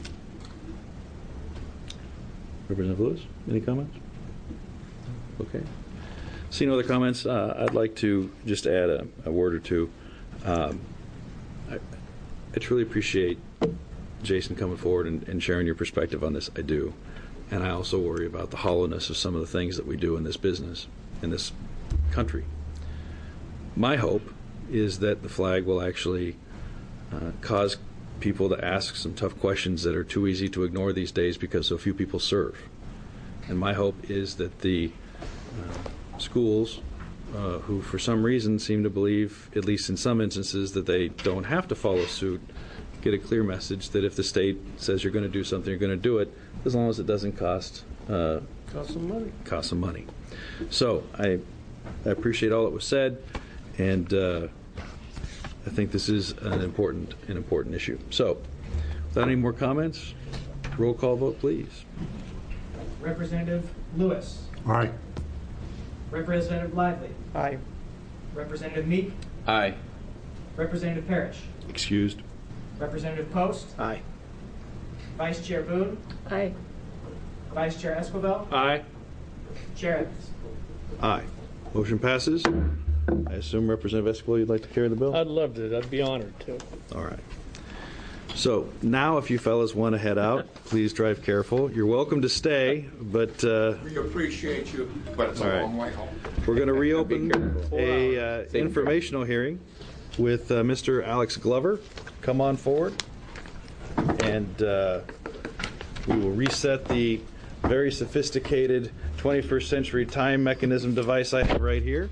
Representative Lewis, any comments? Okay. Seeing no other comments, I'd like to just add a word or two. I truly appreciate Jason coming forward and sharing your perspective on this. I do. And I also worry about the hollowness of some of the things that we do in this business, in this country. My hope is that the flag will actually cause people to ask some tough questions that are too easy to ignore these days because so few people serve. And my hope is that the schools who for some reason seem to believe, at least in some instances, that they don't have to follow suit, get a clear message that if the state says you're going to do something, you're going to do it, as long as it doesn't cost some money. So I appreciate all that was said, and I think this is an important issue. So without any more comments, roll call vote, please. Representative Lewis. Aye. Representative Lively. Aye. Representative Meek. Aye. Representative Parrish. Excused. Representative Post. Aye. Vice Chair Boone. Aye. Vice Chair Esquivel. Aye. Chair Evans. Aye. Motion passes. I assume, Representative Esquivel, you'd like to carry the bill? I'd love to. I'd be honored to. All right. So now if you fellas want to head out, please drive careful. You're welcome to stay, but We appreciate you, but it's a All right. long way home. we're going to reopen careful. a informational hearing with Mr. Alex Glover. Come on forward, and we will reset the very sophisticated 21st century time mechanism device I have right here.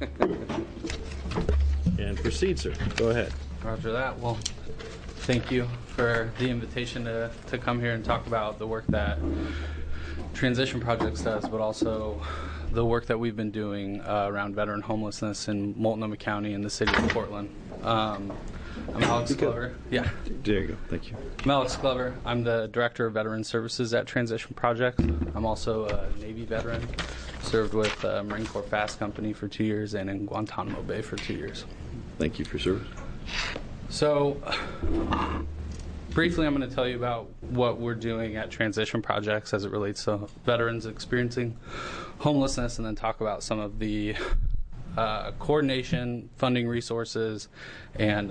And proceed, sir. Go ahead. Roger that. Well, thank you for the invitation to come here and talk about the work that Transition Projects does, but also the work that we've been doing around veteran homelessness in Multnomah County and the city of Portland. I'm Alex Glover. Yeah. There you go. Thank you. I'm Alex Glover. I'm the Director of Veteran Services at Transition Project. I'm also a Navy veteran. Served with Marine Corps Fast Company for 2 years and in Guantanamo Bay for 2 years. Thank you for your service. So, briefly, I'm going to tell you about what we're doing at Transition Projects as it relates to veterans experiencing homelessness, and then talk about some of the coordination, funding resources, and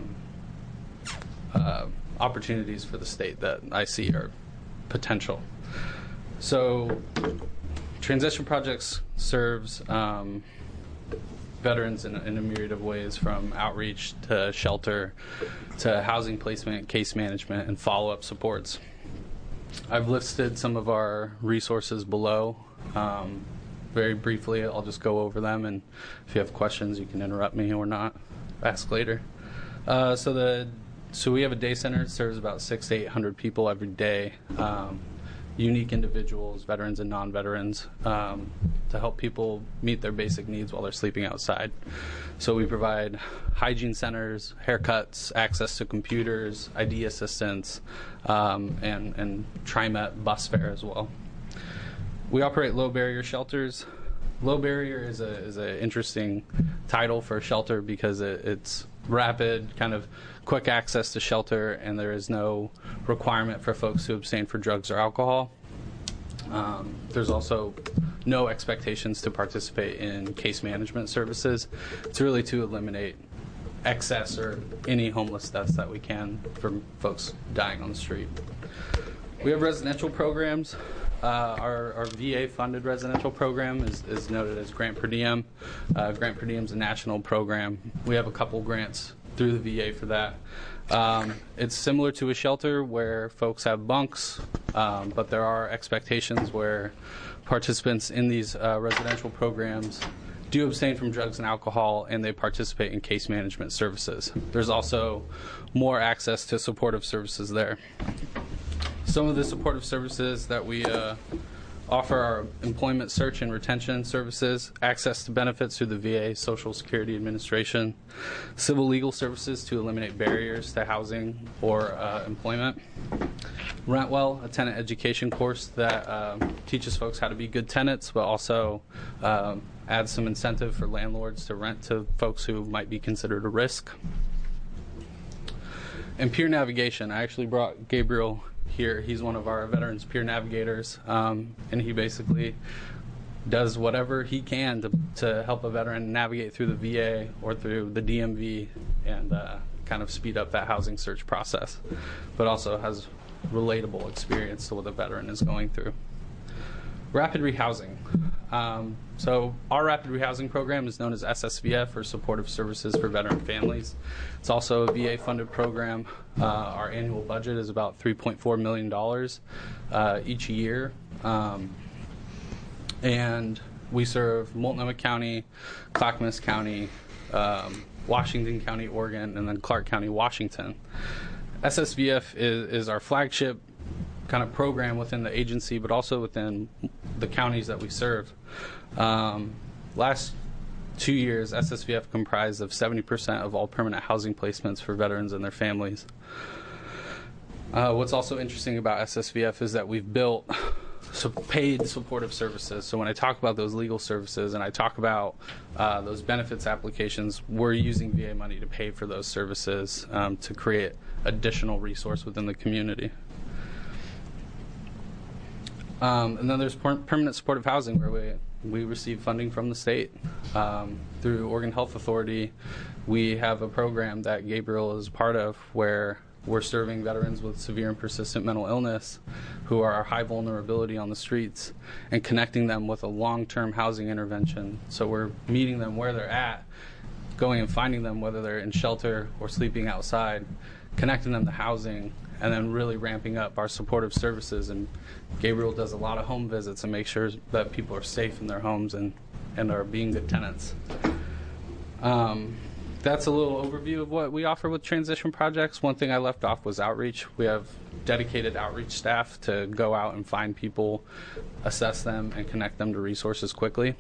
opportunities for the state that I see are potential. So, Transition Projects serves veterans in a myriad of ways, from outreach to shelter to housing placement, case management, and follow-up supports. I've listed some of our resources below. Very briefly, I'll just go over them, and if you have questions, you can interrupt me or not. Ask later. So we have a day center that serves about 600 to 800 people every day. Unique individuals, veterans and non-veterans, to help people meet their basic needs while they're sleeping outside. So we provide hygiene centers, haircuts, access to computers, ID assistance, and TriMet bus fare as well. We operate low barrier shelters. Low barrier is an interesting title for a shelter because it's rapid, kind of quick access to shelter, and there is no requirement for folks to abstain from drugs or alcohol. There's also no expectations to participate in case management services. It's really to eliminate excess or any homeless deaths that we can from folks dying on the street. We have residential programs. Our VA-funded residential program is noted as Grant Per Diem. Grant Per Diem is a national program. We have a couple grants through the VA for that. It's similar to a shelter where folks have bunks, but there are expectations where participants in these residential programs do abstain from drugs and alcohol, and they participate in case management services. There's also more access to supportive services there. Some of the supportive services that we offer are employment search and retention services, access to benefits through the VA Social Security Administration, civil legal services to eliminate barriers to housing or employment, Rentwell, a tenant education course that teaches folks how to be good tenants, but also adds some incentive for landlords to rent to folks who might be considered a risk. And peer navigation. I actually brought Gabriel here. He's one of our veterans peer navigators, and he basically does whatever he can to help a veteran navigate through the VA or through the DMV and kind of speed up that housing search process, but also has relatable experience to what the veteran is going through. Rapid rehousing. So our rapid rehousing program is known as SSVF, or Supportive Services for Veteran Families. It's also a VA-funded program. Our annual budget is about $3.4 million each year. And we serve Multnomah County, Clackamas County, Washington County, Oregon, and then Clark County, Washington. SSVF is our flagship kind of program within the agency, but also within the counties that we serve. Last 2 years, SSVF comprised of 70% of all permanent housing placements for veterans and their families. What's also interesting about SSVF is that we've built paid supportive services. So when I talk about those legal services and I talk about those benefits applications, we're using VA money to pay for those services to create additional resource within the community. And then there's permanent supportive housing, where we receive funding from the state. Through Oregon Health Authority, we have a program that Gabriel is part of where we're serving veterans with severe and persistent mental illness who are high vulnerability on the streets and connecting them with a long-term housing intervention. So we're meeting them where they're at, going and finding them, whether they're in shelter or sleeping outside, connecting them to housing, and then really ramping up our supportive services. And Gabriel does a lot of home visits and makes sure that people are safe in their homes and are being good tenants. That's a little overview of what we offer with Transition Projects. One thing I left off was outreach. We have dedicated outreach staff to go out and find people, assess them, and connect them to resources quickly.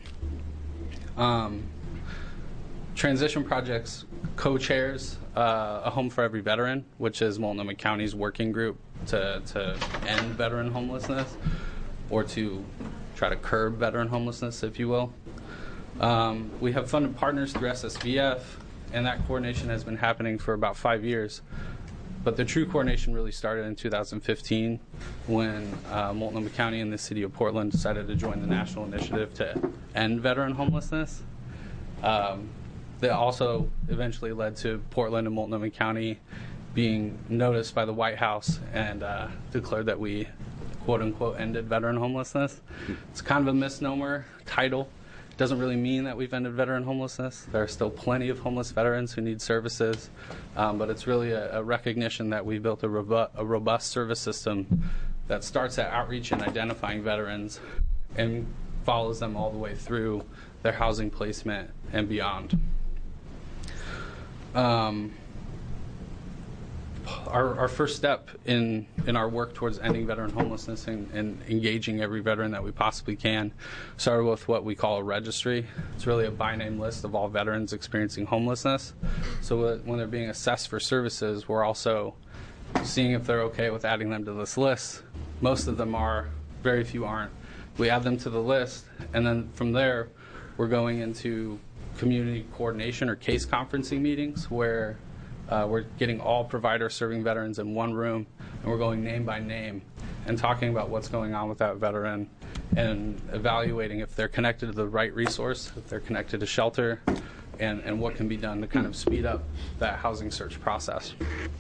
Transition Projects co-chairs a Home for Every Veteran, which is Multnomah County's working group to end veteran homelessness, or to try to curb veteran homelessness, if you will. We have funded partners through SSVF and that coordination has been happening for about 5 years. But the true coordination really started in 2015 when Multnomah County and the City of Portland decided to join the national initiative to end veteran homelessness. That also eventually led to Portland and Multnomah County being noticed by the White House and declared that we, quote-unquote, ended veteran homelessness. It's kind of a misnomer title. It doesn't really mean that we've ended veteran homelessness. There are still plenty of homeless veterans who need services, but it's really a recognition that we built a robust service system that starts at outreach and identifying veterans and follows them all the way through their housing placement and beyond. Our first step in our work towards ending veteran homelessness and engaging every veteran that we possibly can started with what we call a registry. It's really a by-name list of all veterans experiencing homelessness. So when they're being assessed for services, we're also seeing if they're okay with adding them to this list. Most of them are, very few aren't. We add them to the list, and then from there, we're going into community coordination or case conferencing meetings where we're getting all providers serving veterans in one room, and we're going name by name and talking about what's going on with that veteran and evaluating if they're connected to the right resource, if they're connected to shelter, and what can be done to kind of speed up that housing search process.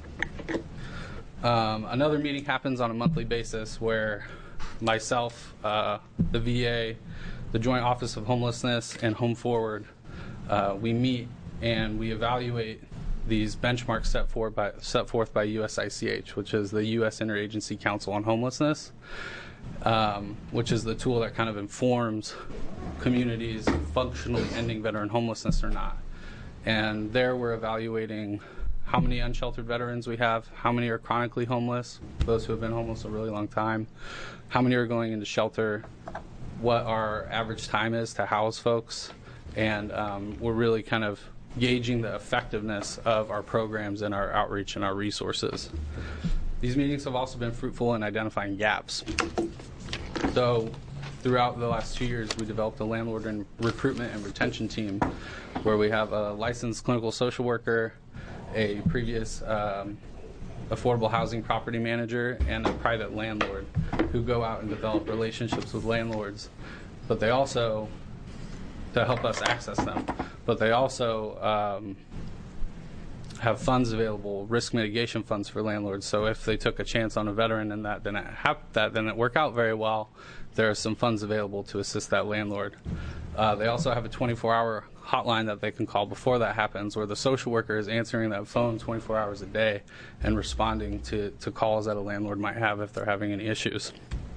Another meeting happens on a monthly basis where myself, the VA, the Joint Office of Homelessness, and Home Forward, we meet and we evaluate these benchmarks set forth by USICH, which is the U.S. Interagency Council on Homelessness, which is the tool that kind of informs communities functionally ending veteran homelessness or not. And there we're evaluating how many unsheltered veterans we have, how many are chronically homeless, those who have been homeless a really long time, how many are going into shelter, what our average time is to house folks, and we're really kind of gauging the effectiveness of our programs and our outreach and our resources. These meetings have also been fruitful in identifying gaps. So throughout the last 2 years, we developed a landlord and recruitment and retention team where we have a licensed clinical social worker, a previous affordable housing property manager, and a private landlord who go out and develop relationships with landlords, but they also, to help us access them, but they also have funds available, risk mitigation funds for landlords. So if they took a chance on a veteran and that didn't work out very well, there are some funds available to assist that landlord. They also have a 24-hour hotline that they can call before that happens, where the social worker is answering that phone 24 hours a day and responding to calls that a landlord might have if they're having any issues.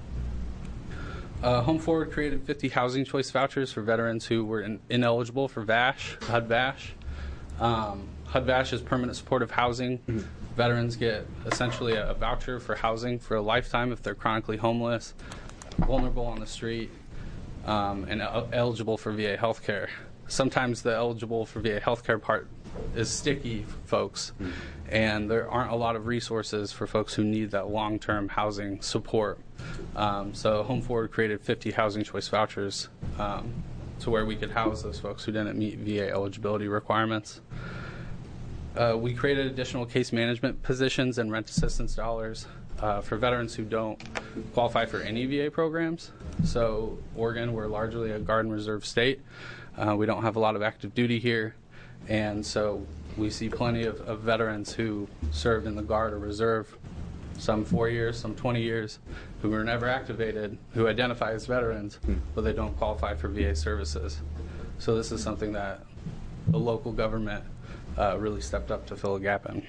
Home Forward created 50 housing choice vouchers for veterans who were ineligible for VASH, HUD-VASH. HUD-VASH is permanent supportive housing. Veterans get essentially a voucher for housing for a lifetime if they're chronically homeless, vulnerable on the street, and eligible for VA health care. Sometimes the eligible for VA health care part is sticky for folks, and there aren't a lot of resources for folks who need that long-term housing support. So Home Forward created 50 housing choice vouchers to where we could house those folks who didn't meet VA eligibility requirements. We created additional case management positions and rent assistance dollars for veterans who don't qualify for any VA programs. So Oregon, we're largely a Guard and Reserve state. We don't have a lot of active duty here, and so we see plenty of veterans who served in the Guard or Reserve, some 4 years, some 20 years, who were never activated, who identify as veterans, but they don't qualify for VA services. So this is something that the local government really stepped up to fill a gap in.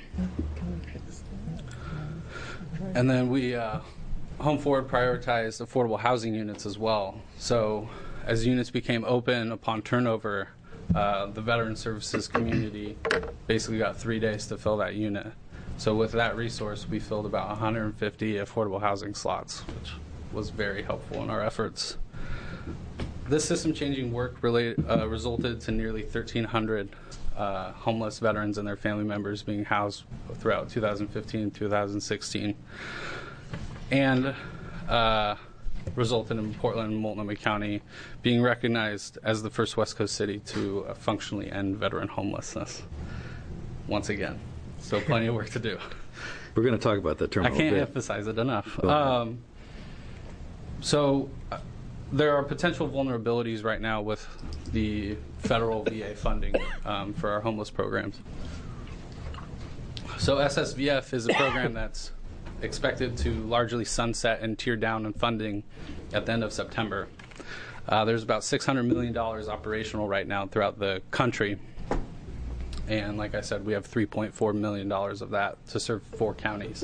And then we, Home Forward prioritized affordable housing units as well. So as units became open upon turnover, the veteran services community basically got 3 days to fill that unit. So with that resource, we filled about 150 affordable housing slots, which was very helpful in our efforts. This system-changing work resulted to nearly 1,300 homeless veterans and their family members being housed throughout 2015 and 2016, and resulted in Portland and Multnomah County being recognized as the first West Coast city to functionally end veteran homelessness. once again. So plenty of work to do. We're going to talk about that terminal. I can't a bit. emphasize it enough. Go ahead. There are potential vulnerabilities right now with the federal VA funding for our homeless programs. So SSVF is a program that's expected to largely sunset and tear down in funding at the end of September. There's about $600 million operational right now throughout the country. And like I said, we have $3.4 million of that to serve 4 counties.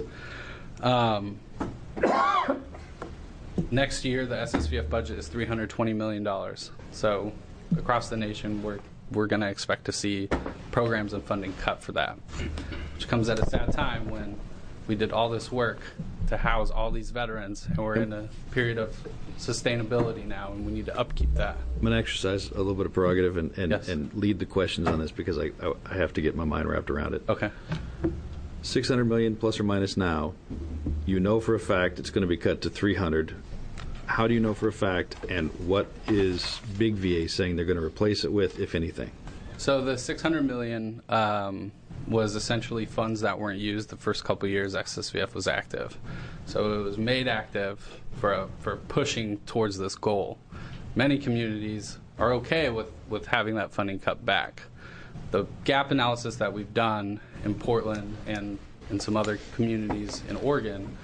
Next year, the SSVF budget is $320 million. So across the nation, we're going to expect to see programs and funding cut for that, which comes at a sad time when we did all this work to house all these veterans, and we're in a period of sustainability now, and we need to upkeep that. I'm going to exercise a little bit of prerogative and, Yes. and lead the questions on this because I have to get my mind wrapped around it. Okay. $600 million plus or minus now. You know for a fact it's going to be cut to 300. How do you know for a fact, and what is Big VA saying they're going to replace it with, if anything? So the $600 million was essentially funds that weren't used the first couple of years SSVF was active. So it was made active for pushing towards this goal. Many communities are okay with having that funding cut back. The gap analysis that we've done in Portland and in some other communities in Oregon,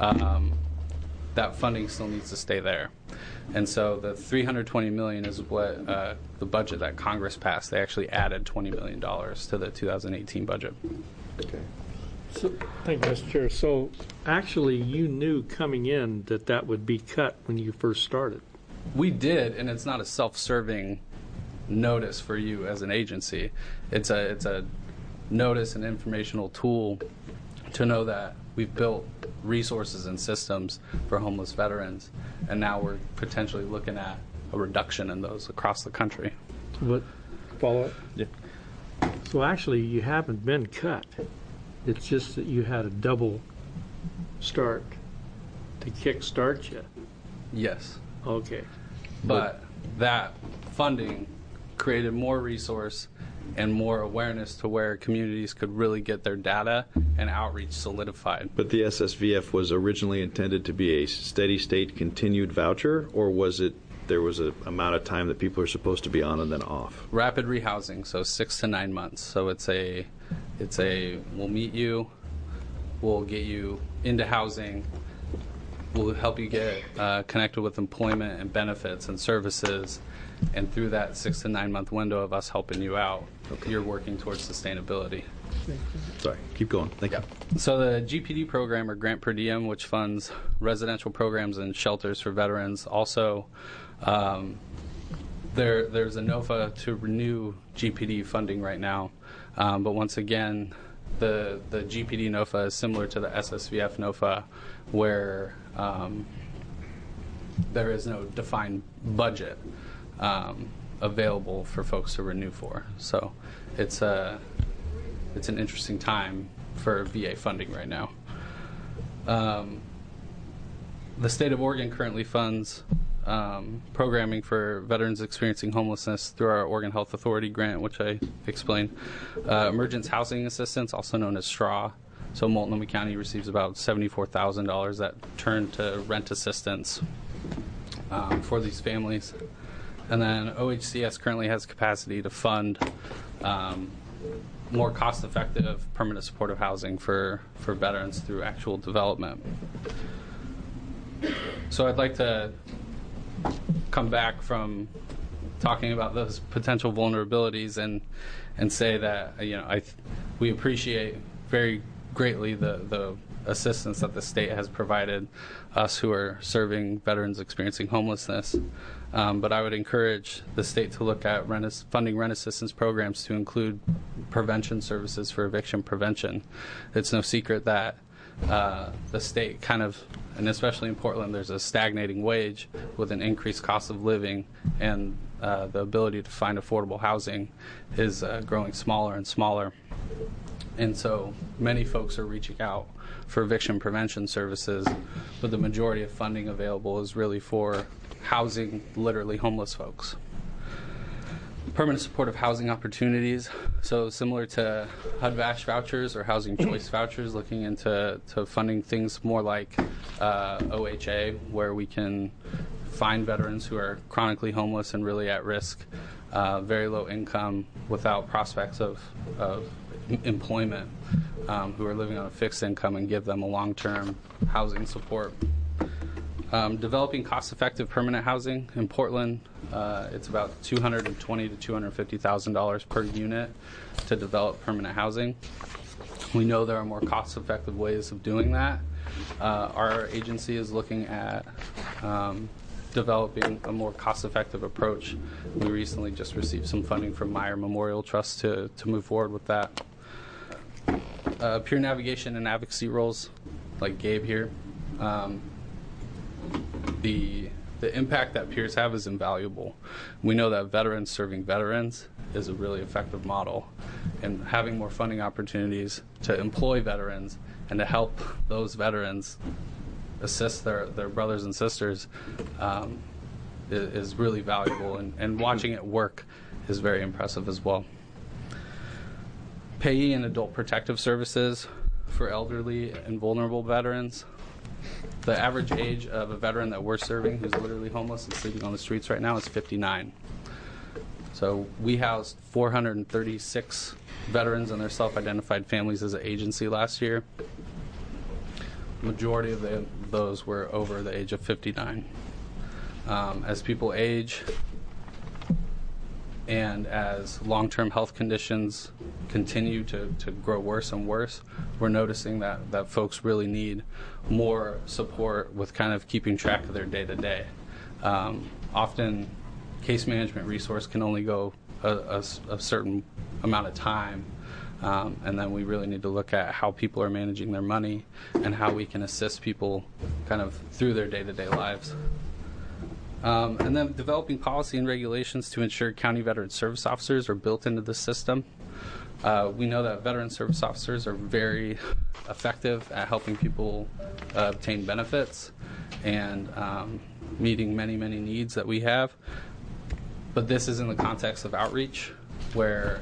that funding still needs to stay there. And so the $320 million is what the budget that Congress passed. They actually added $20 million to the 2018 budget. Okay. So, thank you, Mr. Chair. So actually, you knew coming in that would be cut when you first started. We did, and it's not a self-serving notice for you as an agency. It's a notice and informational tool to know that we've built resources and systems for homeless veterans, and now we're potentially looking at a reduction in those across the country. What follow up? Yeah. So actually, you haven't been cut. It's just that you had a double start to kick start you. Yes. Okay. But that funding created more resource and more awareness to where communities could really get their data and outreach solidified. But the SSVF was originally intended to be a steady state continued voucher, or was it there was an amount of time that people are supposed to be on and then off? Rapid rehousing, so 6 to 9 months. So it's a we'll meet you, we'll get you into housing, we'll help you get connected with employment and benefits and services, and through that 6 to 9 month window of us helping you out, you're working towards sustainability. Sorry, keep going. Thank you. So the GPD program, or Grant Per Diem, which funds residential programs and shelters for veterans. Also, there's a NOFA to renew GPD funding right now. But once again, the GPD NOFA is similar to the SSVF NOFA, where there is no defined budget available for folks to renew for. So it's an interesting time for VA funding right now. The state of Oregon currently funds programming for veterans experiencing homelessness through our Oregon Health Authority grant, which I explained. Emergency Housing Assistance, also known as STRAW. So Multnomah County receives about $74,000 that turn to rent assistance for these families. And then OHCS currently has capacity to fund more cost-effective permanent supportive housing for veterans through actual development. So I'd like to come back from talking about those potential vulnerabilities and say that we appreciate very greatly the assistance that the state has provided us who are serving veterans experiencing homelessness. But I would encourage the state to look at funding rent assistance programs to include prevention services for eviction prevention. It's no secret that the state kind of, and especially in Portland, there's a stagnating wage with an increased cost of living, and the ability to find affordable housing is growing smaller and smaller. And so many folks are reaching out for eviction prevention services, but the majority of funding available is really for housing literally homeless folks. permanent supportive housing opportunities. So similar to HUD-VASH vouchers or housing choice vouchers, looking into funding things more like OHA, where we can find veterans who are chronically homeless and really at risk, very low income, without prospects of employment, who are living on a fixed income, and give them a long-term housing support. Developing cost-effective permanent housing in Portland, it's about $220,000 to $250,000 per unit to develop permanent housing. We know there are more cost-effective ways of doing that. Our agency is looking at developing a more cost-effective approach. We recently just received some funding from Meyer Memorial Trust to move forward with that. Peer navigation and advocacy roles, like Gabe here. The impact that peers have is invaluable. We know that veterans serving veterans is a really effective model, and having more funding opportunities to employ veterans and to help those veterans assist their brothers and sisters is really valuable, and watching it work is very impressive as well. Payee and adult protective services for elderly and vulnerable veterans. The average age of a veteran that we're serving who's literally homeless and sleeping on the streets right now is 59. So we housed 436 veterans and their self-identified families as an agency last year. Majority of those were over the age of 59. As people age and as long-term health conditions continue to grow worse and worse, we're noticing that folks really need more support with kind of keeping track of their day-to-day. Often, case management resource can only go a certain amount of time, and then we really need to look at how people are managing their money and how we can assist people kind of through their day-to-day lives. And then developing policy and regulations to ensure county veteran service officers are built into the system. We know that veteran service officers are very effective at helping people obtain benefits and meeting many, many needs that we have. But this is in the context of outreach, where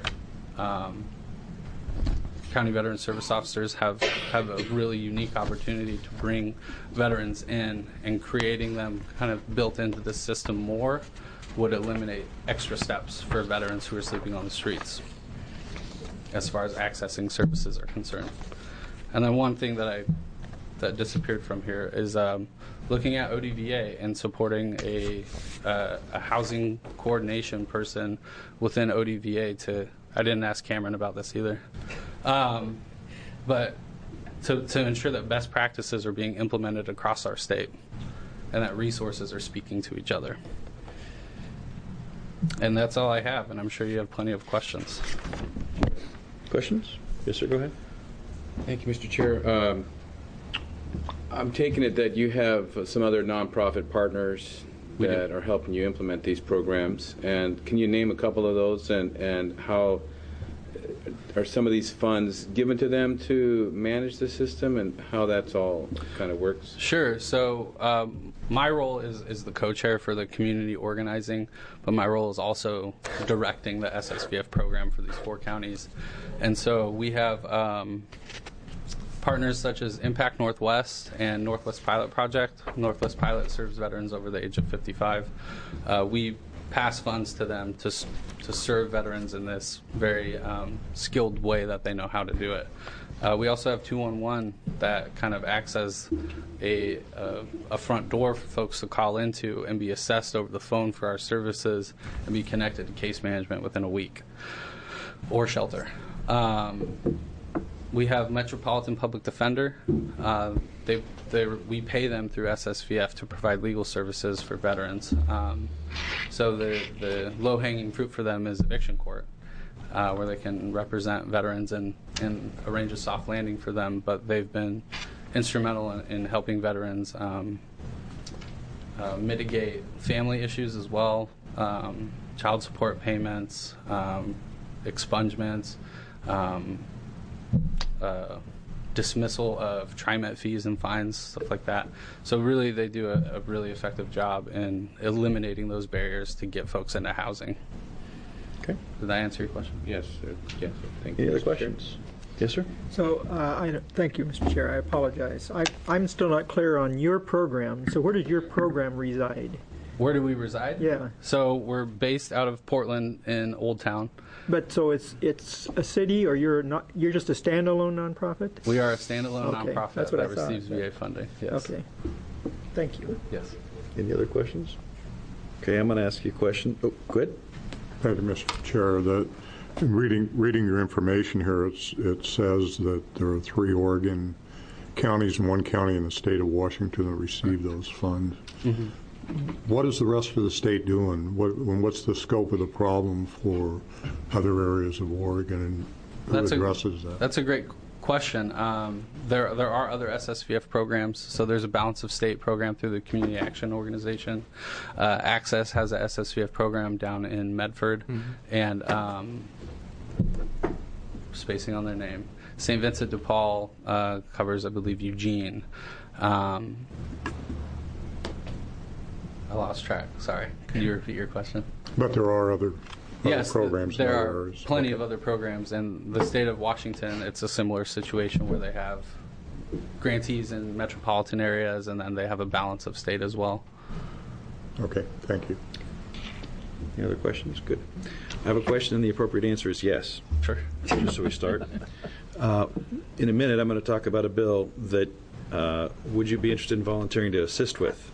county veteran service officers have a really unique opportunity to bring veterans in, and creating them kind of built into the system more would eliminate extra steps for veterans who are sleeping on the streets as far as accessing services are concerned. And then one thing that disappeared from here is looking at ODVA and supporting a housing coordination person within ODVA I didn't ask Cameron about this either, but to ensure that best practices are being implemented across our state and that resources are speaking to each other. And that's all I have, and I'm sure you have plenty of questions. Questions? Yes, sir, go ahead. Thank you, Mr. Chair. I'm taking it that you have some other nonprofit partners that are helping you implement these programs. And can you name a couple of those, and how are some of these funds given to them to manage the system, and how that's all kind of works? Sure. So my role is the co-chair for the community organizing, but my role is also directing the SSVF program for these 4 counties. And so we have partners such as Impact Northwest and Northwest Pilot Project. Northwest Pilot serves veterans over the age of 55. We pass funds to them to serve veterans in this very skilled way that they know how to do it. We also have 211 that kind of acts as a front door for folks to call into and be assessed over the phone for our services and be connected to case management within a week, or shelter. We have Metropolitan Public Defender. We pay them through SSVF to provide legal services for veterans. So the low-hanging fruit for them is eviction court, where they can represent veterans and arrange a soft landing for them. But they've been instrumental in helping veterans mitigate family issues as well, child support payments, expungements, dismissal of TriMet fees and fines, stuff like that. So really they do a really effective job in eliminating those barriers to get folks into housing. Okay. Did that answer your question? Yes, sir. Yes, sir. Thank you. Any other Mr. Chair. questions? Yes, sir. So, thank you, Mr. Chair. I apologize. I'm still not clear on your program. So, where does your program reside? Where do we reside? Yeah. So we're based out of Portland in Old Town. But so it's a city, or you're not? You're just a standalone nonprofit? We are a standalone Okay, nonprofit that's what that I thought. receives VA funding. Yes. Okay. Thank you. Yes. Any other questions? Okay, I'm going to ask you a question. Oh, go ahead. Thank you, Mr. Chair. In reading your information here, it says that there are 3 Oregon counties and 1 county in the state of Washington that receive those funds. Mm-hmm. What is the rest of the state doing? What's the scope of the problem for other areas of Oregon, and who addresses that? That's a great question. There are other SSVF programs. So there's a Balance of State program through the Community Action Organization. Access has a SSVF program down in Medford, and spacing on their name. St. Vincent de Paul covers, I believe, Eugene. I lost track. Sorry. Can you repeat your question? But there are other Yes, programs. there in other are areas. plenty of other programs. In the state of Washington, it's a similar situation where they have grantees in metropolitan areas, and then they have a Balance of State as well. Okay, thank you. Any other questions? Good. I have a question, and the appropriate answer is yes. Sure. Just so we start. In a minute, I'm going to talk about a bill that would you be interested in volunteering to assist with?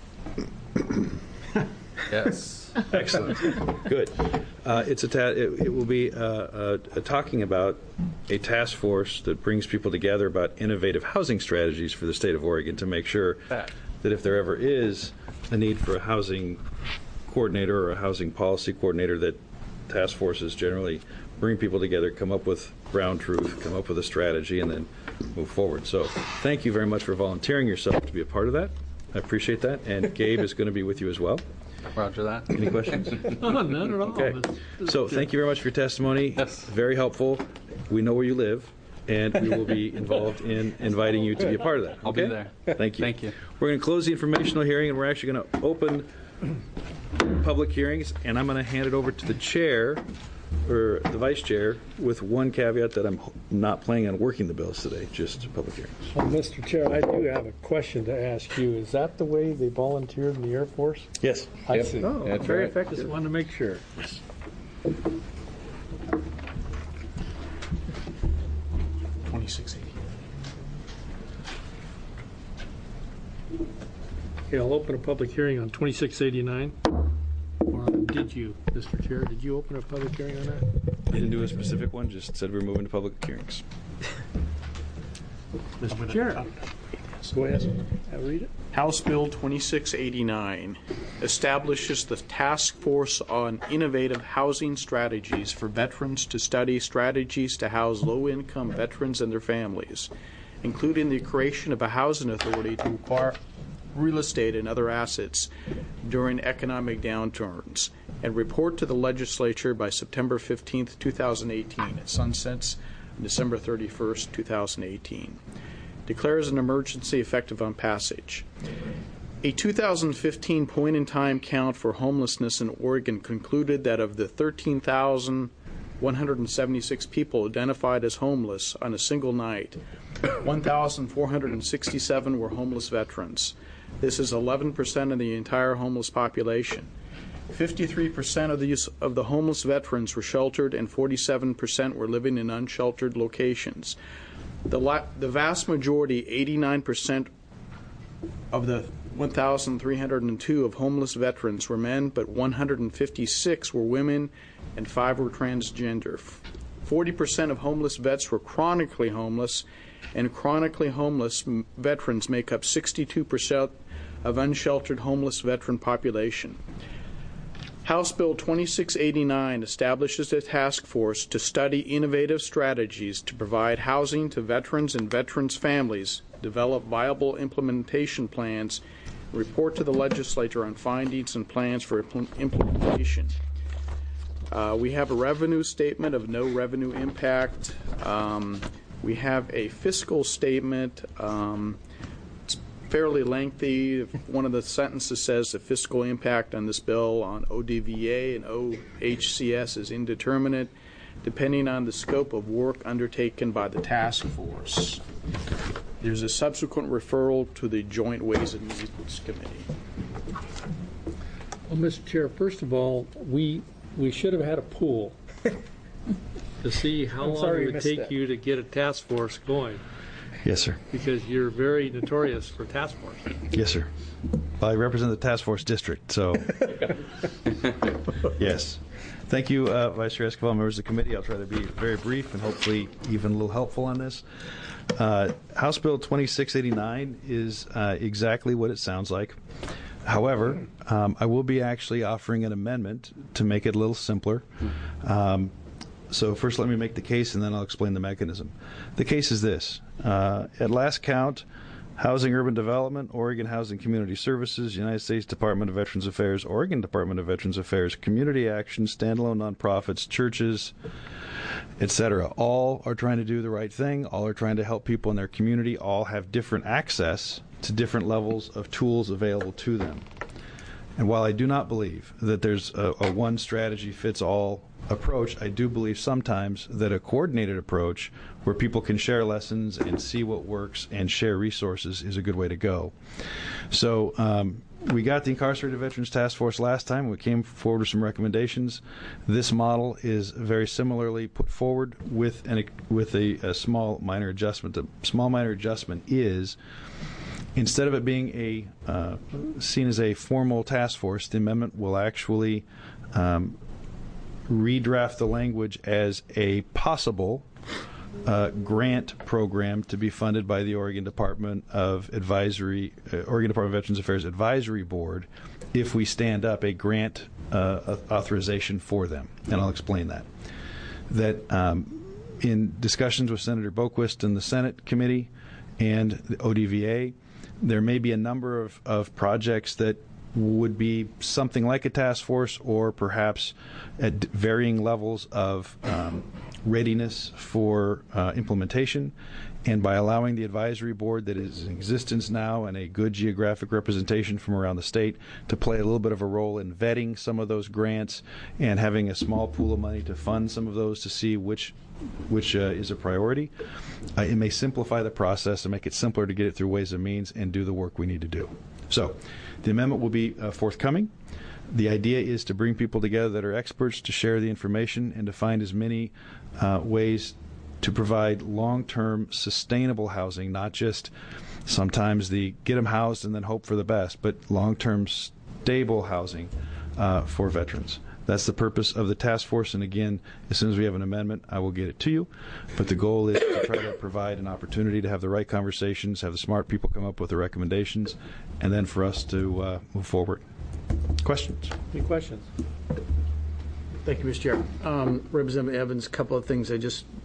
Yes. Excellent. Good. It will be talking about a task force that brings people together about innovative housing strategies for the state of Oregon to make sure that if there ever is a need for a housing coordinator or a housing policy coordinator, that task forces generally bring people together, come up with ground truth, come up with a strategy, and then move forward. So thank you very much for volunteering yourself to be a part of that. I appreciate that. And Gabe is going to be with you as well. Roger that. Any questions? None at all. Okay. So thank you very much for your testimony. Yes. Very helpful. We know where you live, and we will be involved in inviting you to be a part of that. I'll be there. Thank you. Thank you. We're going to close the informational hearing, and we're actually going to open public hearings, and I'm going to hand it over to the chair, or the vice chair, with one caveat that I'm not planning on working the bills today, just public hearings. Well, Mr. Chair, I do have a question to ask you. Is that the way they volunteered in the Air Force? Yes. I Yep. see. Oh, That's very right. effective. Just wanted to make sure. 2680. Okay, I'll open a public hearing on 2689. Or did you, Mr. Chair, did you open a public hearing on that? Didn't do a specific one, just said we're moving to public hearings. Mr. Chair, go ahead. I'll read it. House Bill 2689 establishes the Task Force on Innovative Housing Strategies for Veterans to study strategies to house low-income veterans and their families, including the creation of a housing authority to acquire real estate and other assets during economic downturns, and report to the legislature by September 15, 2018. It sunsets on December 31, 2018. Declares an emergency effective on passage. A 2015 point-in-time count for homelessness in Oregon concluded that of the 13,176 people identified as homeless on a single night, 1,467 were homeless veterans. This is 11% of the entire homeless population. 53% of the homeless veterans were sheltered, and 47% were living in unsheltered locations. The vast majority, 89% of the 1,302 of homeless veterans were men, but 156 were women, and 5 were transgender. 40% of homeless vets were chronically homeless, and chronically homeless veterans make up 62% of unsheltered homeless veteran population. House Bill 2689 establishes a task force to study innovative strategies to provide housing to veterans and veterans' families, develop viable implementation plans, and report to the legislature on findings and plans for implementation. We have a revenue statement of no revenue impact. We have a fiscal statement. It's fairly lengthy. One of the sentences says the fiscal impact on this bill on ODVA and OHCS is indeterminate, depending on the scope of work undertaken by the task force. There's a subsequent referral to the Joint Ways and Means Committee. Well, Mr. Chair, first of all, we should have had a pool to see how long it would take you to get a task force going. Yes, sir. Because you're very notorious for task force. Yes, sir. I represent the task force district, so yes. Thank you, Vice Chair Esquivel, members of the committee. I'll try to be very brief and hopefully even a little helpful on this. House Bill 2689 is exactly what it sounds like. However, I will be actually offering an amendment to make it a little simpler. So first let me make the case and then I'll explain the mechanism. The case is this. At last count, Housing Urban Development, Oregon Housing Community Services, United States Department of Veterans Affairs, Oregon Department of Veterans Affairs, Community Action, standalone nonprofits, churches, etc. All are trying to do the right thing. All are trying to help people in their community. All have different access to different levels of tools available to them. And while I do not believe that there's a one strategy fits all approach, I do believe sometimes that a coordinated approach where people can share lessons and see what works and share resources is a good way to go. So we got the Incarcerated Veterans Task Force last time. We came forward with some recommendations. This model is very similarly put forward with a small minor adjustment. The small minor adjustment is, instead of it being seen as a formal task force, the amendment will actually redraft the language as a possible grant program to be funded by the Oregon Department of Veterans Affairs Advisory Board if we stand up a grant authorization for them. And I'll explain that. That in discussions with Senator Boquist and the Senate committee and the ODVA, there may be a number of projects that would be something like a task force or perhaps at varying levels of readiness for implementation. And by allowing the advisory board that is in existence now and a good geographic representation from around the state to play a little bit of a role in vetting some of those grants and having a small pool of money to fund some of those to see which is a priority, it may simplify the process and make it simpler to get it through Ways and Means and do the work we need to do. So the amendment will be forthcoming. The idea is to bring people together that are experts to share the information and to find as many ways to provide long-term sustainable housing, not just sometimes the get them housed and then hope for the best, but long-term stable housing for veterans. That's the purpose of the task force, and again, as soon as we have an amendment, I will get it to you. But the goal is to try to provide an opportunity to have the right conversations, have the smart people come up with the recommendations, and then for us to move forward. Questions? Any questions? Thank you, Mr. Chair. Representative Evans, a couple of things. I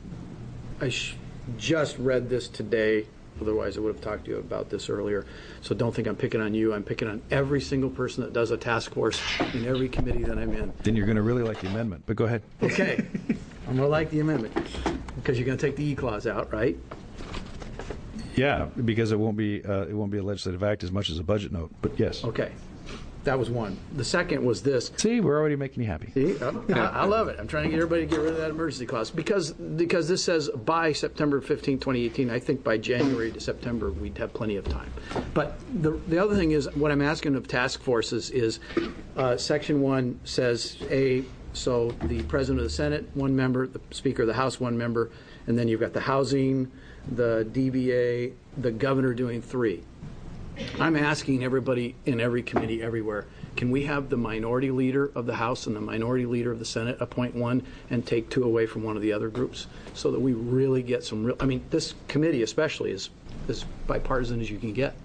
just read this today. Otherwise, I would have talked to you about this earlier. So don't think I'm picking on you. I'm picking on every single person that does a task force in every committee that I'm in. Then you're going to really like the amendment, but go ahead. Okay. I'm going to like the amendment because you're going to take the E clause out, right? Yeah, because it won't be a legislative act as much as a budget note, but yes. Okay. That was one. The second was this. See, we're already making you happy. See, I love it. I'm trying to get everybody to get rid of that emergency clause because this says by September 15, 2018. I think by January to September we'd have plenty of time. But the other thing is what I'm asking of task forces is Section 1 says so the President of the Senate, 1 member, the Speaker of the House, 1 member, and then you've got the Housing, the DVA, the Governor doing 3. I'm asking everybody in every committee everywhere, can we have the minority leader of the House and the minority leader of the Senate appoint 1 and take 2 away from one of the other groups so that we really get some real, I mean, this committee especially is as bipartisan as you can get.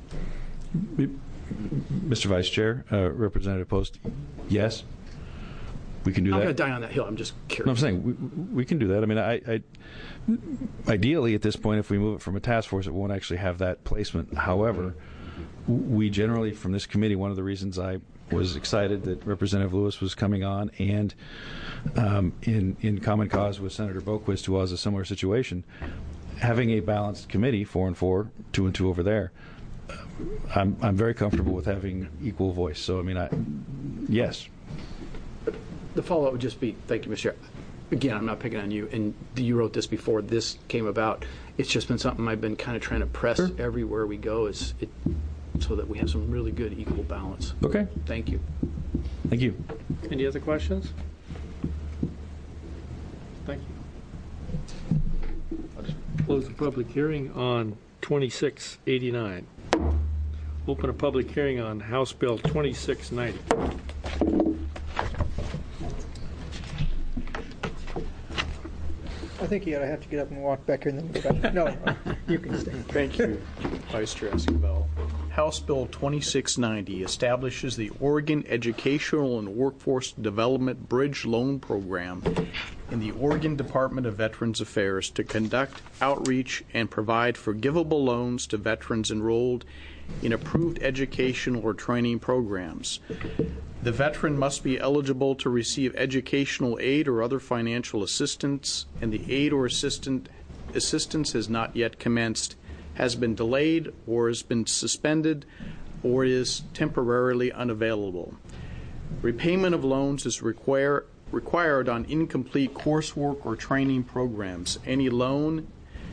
Mr. Vice Chair, Representative Post, yes, we can do that. I'm going to die on that hill. I'm just curious. No, I'm saying we can do that. I mean, I ideally at this point, if we move it from a task force, it won't actually have that placement. However, we generally, from this committee, one of the reasons I was excited that Representative Lewis was coming on and in common cause with Senator Boquist, who was a similar situation, having a balanced committee, 4 and 4, 2 and 2 over there, I'm very comfortable with having equal voice. So, I mean, yes. The follow-up would just be, thank you, Mr. Chair. Again, I'm not picking on you, and you wrote this before this came about. It's just been something I've been kind of trying to press everywhere we go, so that we have some really good equal balance. Okay. Thank you. Thank you. Any other questions? Thank you. I'll just close the public hearing on 2689. Open a public hearing on House Bill 2690. I think you ought to have to get up and walk back here and then go back. No, you can stay. Thank you, Vice Chair Esquivel. House Bill 2690 establishes the Oregon Educational and Workforce Development Bridge Loan Program in the Oregon Department of Veterans Affairs to conduct outreach and provide forgivable loans to veterans enrolled in approved educational or training programs. The veteran must be eligible to receive educational aid or other financial assistance, and the aid or assistance has not yet commenced, has been delayed, or has been suspended, or is temporarily unavailable. Repayment of loans is required on incomplete coursework or training programs. Any loan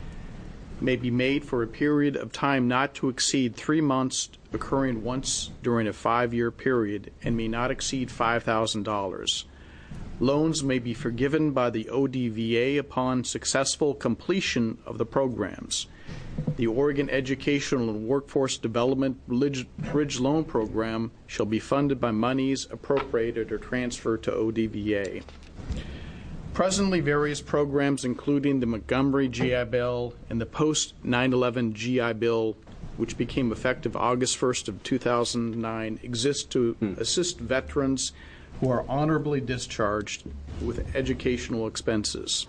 may be made for a period of time not to exceed 3 months, occurring once during a 5-year period, and may not exceed $5,000. Loans may be forgiven by the ODVA upon successful completion of the programs. The Oregon Educational and Workforce Development Bridge Loan Program shall be funded by monies appropriated or transferred to ODVA. Presently, various programs, including the Montgomery GI Bill and the post-9/11 GI Bill, which became effective August 1st of 2009, exist to assist veterans who are honorably discharged with educational expenses.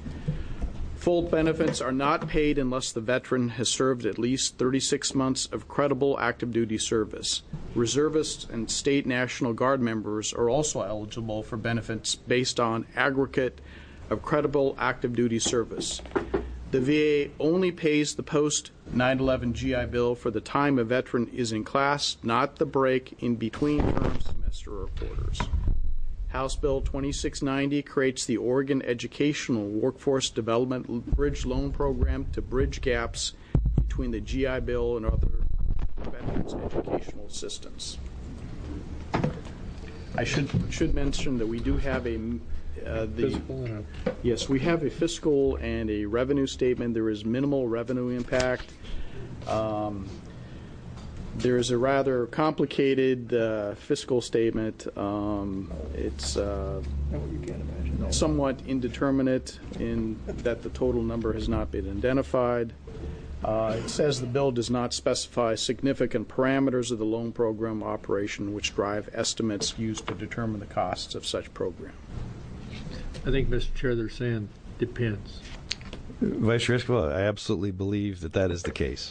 Full benefits are not paid unless the veteran has served at least 36 months of credible active duty service. Reservists and state National Guard members are also eligible for benefits based on aggregate of credible active duty service. The VA only pays the post-9/11 GI Bill for the time a veteran is in class, not the break in between term semester or quarters. House Bill 2690 creates the Oregon Educational Workforce Development Bridge Loan Program to bridge gaps between the GI Bill and other veterans' educational assistance. I should mention that we do have yes, we have a fiscal and a revenue statement. There is minimal revenue impact. There is a rather complicated fiscal statement. It's somewhat indeterminate in that the total number has not been identified. It says the bill does not specify significant parameters of the loan program operation which drive estimates used to determine the costs of such program. I think, Mr. Chair, they're saying depends. Vice Chair Esquivel, I absolutely believe that is the case.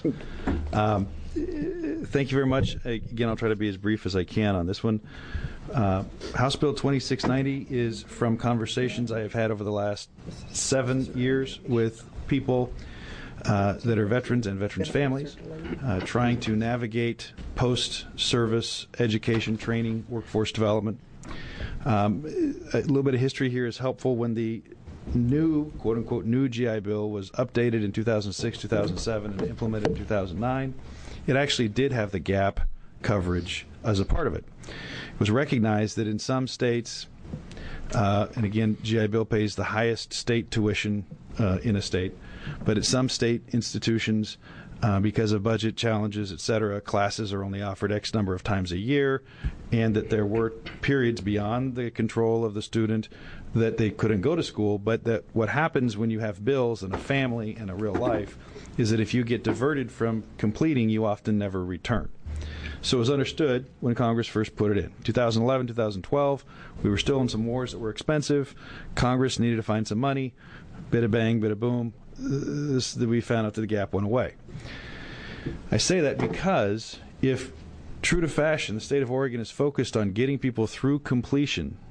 Thank you very much. Again, I'll try to be as brief as I can on this one. House Bill 2690 is from conversations I have had over the last 7 years with people that are veterans and veterans' families, trying to navigate post-service education, training, workforce development. A little bit of history here is helpful. When the new, quote-unquote, new GI Bill was updated in 2006, 2007, and implemented in 2009, it actually did have the gap coverage as a part of it. It was recognized that in some states, and again, GI Bill pays the highest state tuition in a state, but at some state institutions, because of budget challenges, et cetera, classes are only offered X number of times a year, and that there were periods beyond the control of the student that they couldn't go to school, but that what happens when you have bills and a family and a real life is that if you get diverted from completing, you often never return. So it was understood when Congress first put it in. 2011, 2012, we were still in some wars that were expensive. Congress needed to find some money. Bit of bang, bit of boom. We found out that the gap went away. I say that because if, true to fashion, the state of Oregon is focused on getting people through completion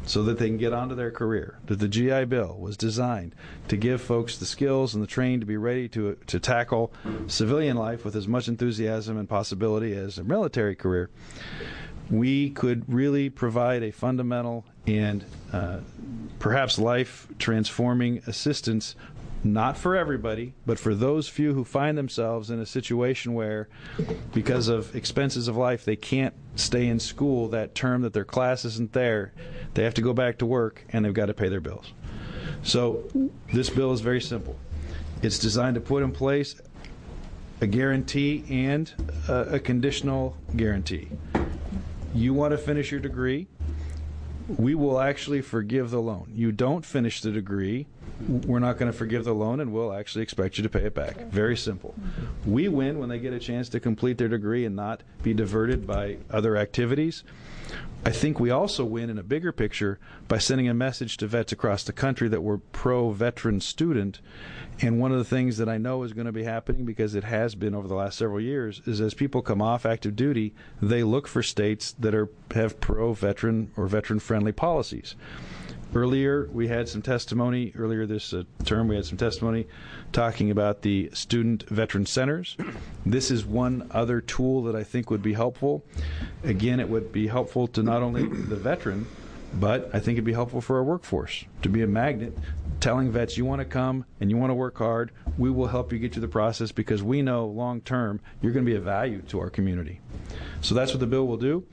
so that they can get onto their career, that the GI Bill was designed to give folks the skills and the training to be ready to tackle civilian life with as much enthusiasm and possibility as a military career, we could really provide a fundamental and perhaps life-transforming assistance, not for everybody, but for those few who find themselves in a situation where, because of expenses of life, they can't stay in school that term that their class isn't there. They have to go back to work, and they've got to pay their bills. So this bill is very simple. It's designed to put in place a guarantee and a conditional guarantee. You want to finish your degree, we will actually forgive the loan. You don't finish the degree, we're not going to forgive the loan, and we'll actually expect you to pay it back. Very simple. We win when they get a chance to complete their degree and not be diverted by other activities. I think we also win in a bigger picture by sending a message to vets across the country that we're pro-veteran student. And one of the things that I know is going to be happening, because it has been over the last several years, is as people come off active duty, they look for states that have pro-veteran or veteran-friendly policies. Earlier, we had some testimony, earlier this term, we had some testimony talking about the student veteran centers. This is one other tool that I think would be helpful. Again, it would be helpful to not only the veteran, but I think it'd be helpful for our workforce to be a magnet, telling vets, you want to come and you want to work hard, we will help you get through the process, because we know long term you're going to be of value to our community. So that's what the bill will do.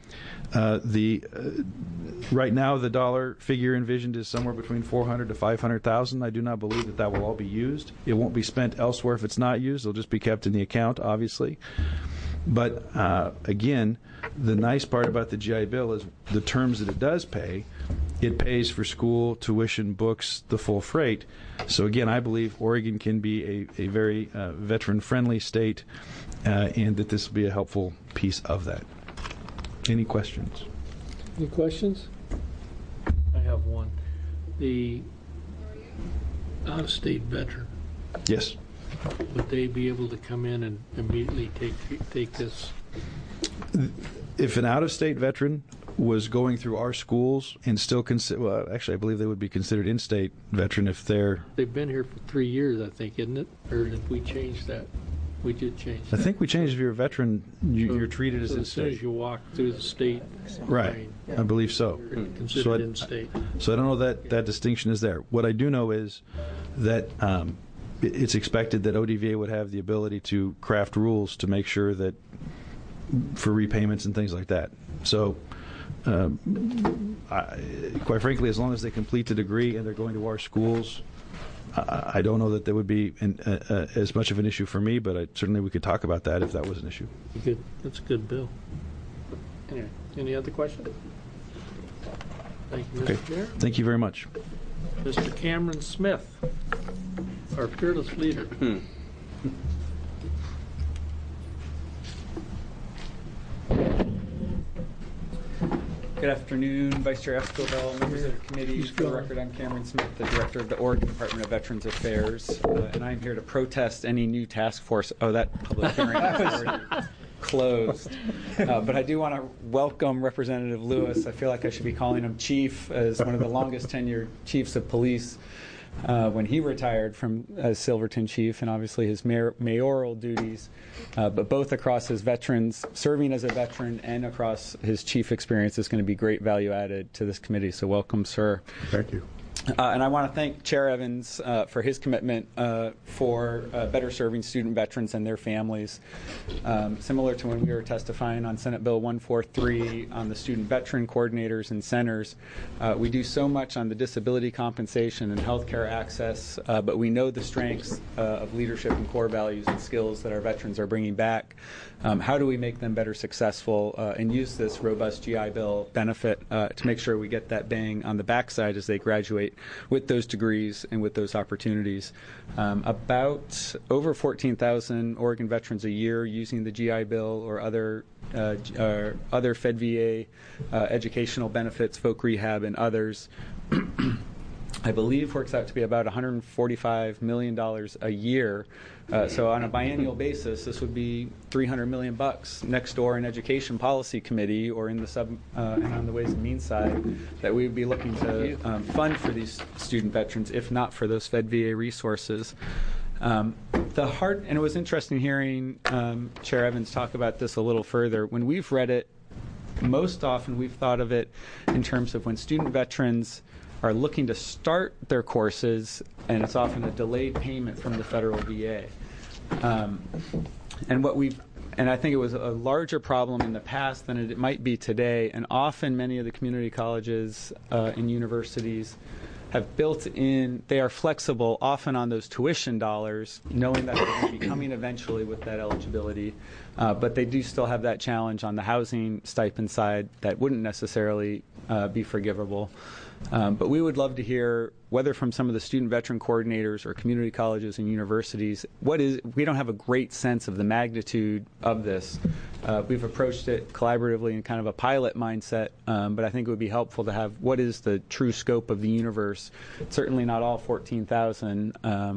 Right now, the dollar figure envisioned is somewhere between $400,000 to $500,000. I do not believe that will all be used. It won't be spent elsewhere if it's not used. It'll just be kept in the account, obviously. But again, the nice part about the GI Bill is the terms that it does pay. It pays for school, tuition, books, the full freight. So again, I believe Oregon can be a very veteran-friendly state, and that this will be a helpful piece of that. Any questions? Any questions? I have one. The out-of-state veteran, Yes. would they be able to come in and immediately take this? If an out-of-state veteran was going through our schools and still well, actually, I believe they would be considered in-state veteran if they're... They've been here for 3 years, I think, isn't it? Or did we change that? We did change that. I think we changed if you're a veteran, you're treated as so as soon in-state. as you walk through the state, Right. I believe so. you're considered in-state. So I don't know that distinction is there. What I do know is that it's expected that ODVA would have the ability to craft rules to make sure that for repayments and things like that. So quite frankly, as long as they complete the degree and they're going to our schools, I don't know that there would be as much of an issue for me, but certainly we could talk about that if that was an issue. Good. That's a good bill. Anyway, any other questions? Thank you, Mr. Chair. Thank you very much. Mr. Cameron Smith, our fearless leader. Good afternoon, Vice Chair Escovel, members of the committee. For the record, I'm Cameron Smith, the Director of the Oregon Department of Veterans Affairs, and I'm here to protest any new task force. Oh, that public hearing is already closed. But I do want to welcome Representative Lewis. I feel like I should be calling him Chief, as one of the longest tenured chiefs of police when he retired from as Silverton Chief, and obviously his mayoral duties, but both across his veterans, serving as a veteran, and across his chief experience is going to be great value added to this committee. So welcome, sir. Thank you. And I want to thank Chair Evans for his commitment for better serving student veterans and their families. Similar to when we were testifying on Senate Bill 143 on the student veteran coordinators and centers, we do so much on the disability compensation and health care access, but we know the strengths of leadership and core values and skills that our veterans are bringing back. How do we make them better successful and use this robust GI Bill benefit to make sure we get that bang on the backside as they graduate with those degrees and with those opportunities? About over 14,000 Oregon veterans a year using the GI Bill or other Fed VA educational benefits, folk rehab, and others. I believe works out to be about $145 million a year. So on a biennial basis, this would be $300 million next door in Education Policy Committee or in the and on the Ways and Means side that we would be looking to fund for these student veterans, if not for those Fed VA resources. And it was interesting hearing Chair Evans talk about this a little further. When we've read it, most often we've thought of it in terms of when student veterans are looking to start their courses, and it's often a delayed payment from the federal VA. And I think it was a larger problem in the past than it might be today. And often many of the community colleges and universities have built in, they are flexible often on those tuition dollars, knowing that they're going to be coming eventually with that eligibility. But they do still have that challenge on the housing stipend side that wouldn't necessarily be forgivable. But we would love to hear, whether from some of the student veteran coordinators or community colleges and universities, we don't have a great sense of the magnitude of this. We've approached it collaboratively in kind of a pilot mindset, but I think it would be helpful to have what is the true scope of the universe. Certainly not all 14,000.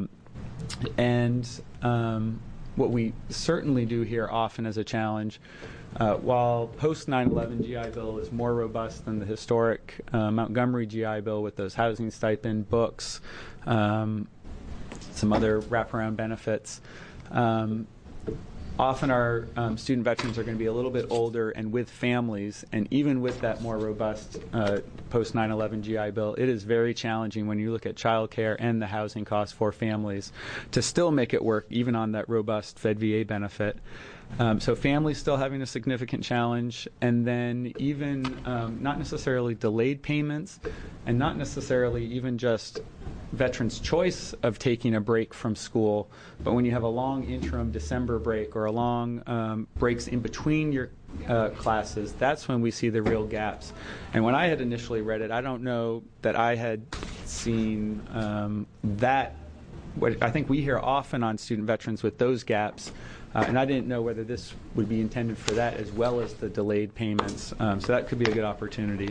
What we certainly do here often as a challenge, while post 9/11 GI Bill is more robust than the historic Montgomery GI Bill with those housing stipend, books, some other wraparound benefits, often our student veterans are going to be a little bit older and with families, and even with that more robust post 9/11 GI Bill, it is very challenging when you look at child care and the housing costs for families to still make it work even on that robust Fed VA benefit. So families still having a significant challenge, and then even not necessarily delayed payments, and not necessarily even just veterans' choice of taking a break from school, but when you have a long interim December break or a long breaks in between your classes, that's when we see the real gaps. And when I had initially read it, I don't know that I had seen that. What I think we hear often on student veterans with those gaps, and I didn't know whether this would be intended for that as well as the delayed payments. So that could be a good opportunity.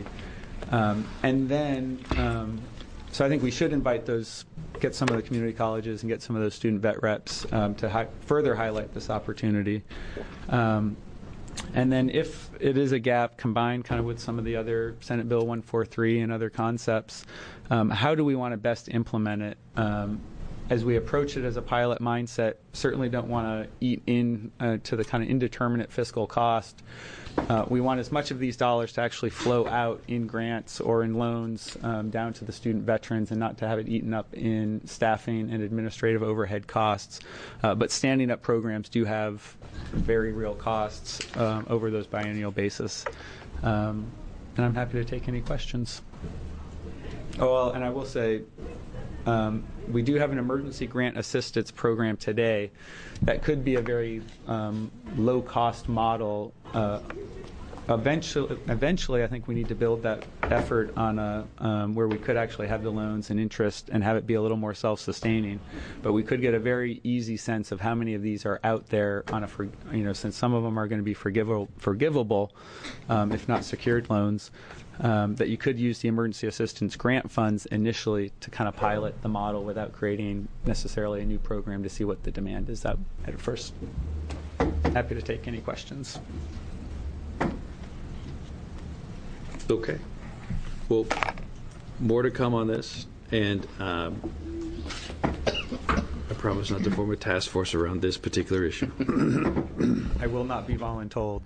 So I think we should invite get some of the community colleges and get some of those student vet reps to further highlight this opportunity. And then if it is a gap combined kind of with some of the other Senate Bill 143 and other concepts, how do we want to best implement it? As we approach it as a pilot mindset, certainly don't want to eat in to the kind of indeterminate fiscal cost. We want as much of these dollars to actually flow out in grants or in loans down to the student veterans, and not to have it eaten up in staffing and administrative overhead costs. But standing up programs do have very real costs over those biennial basis. And I'm happy to take any questions. And I will say, we do have an emergency grant assistance program today that could be a very low-cost model. Eventually, I think we need to build that effort on where we could actually have the loans and interest and have it be a little more self-sustaining. But we could get a very easy sense of how many of these are out there on since some of them are going to be forgivable, if not secured loans. That you could use the emergency assistance grant funds initially to kind of pilot the model without creating necessarily a new program to see what the demand is at first. Happy to take any questions. Okay. Well, more to come on this, and I promise not to form a task force around this particular issue. I will not be voluntold.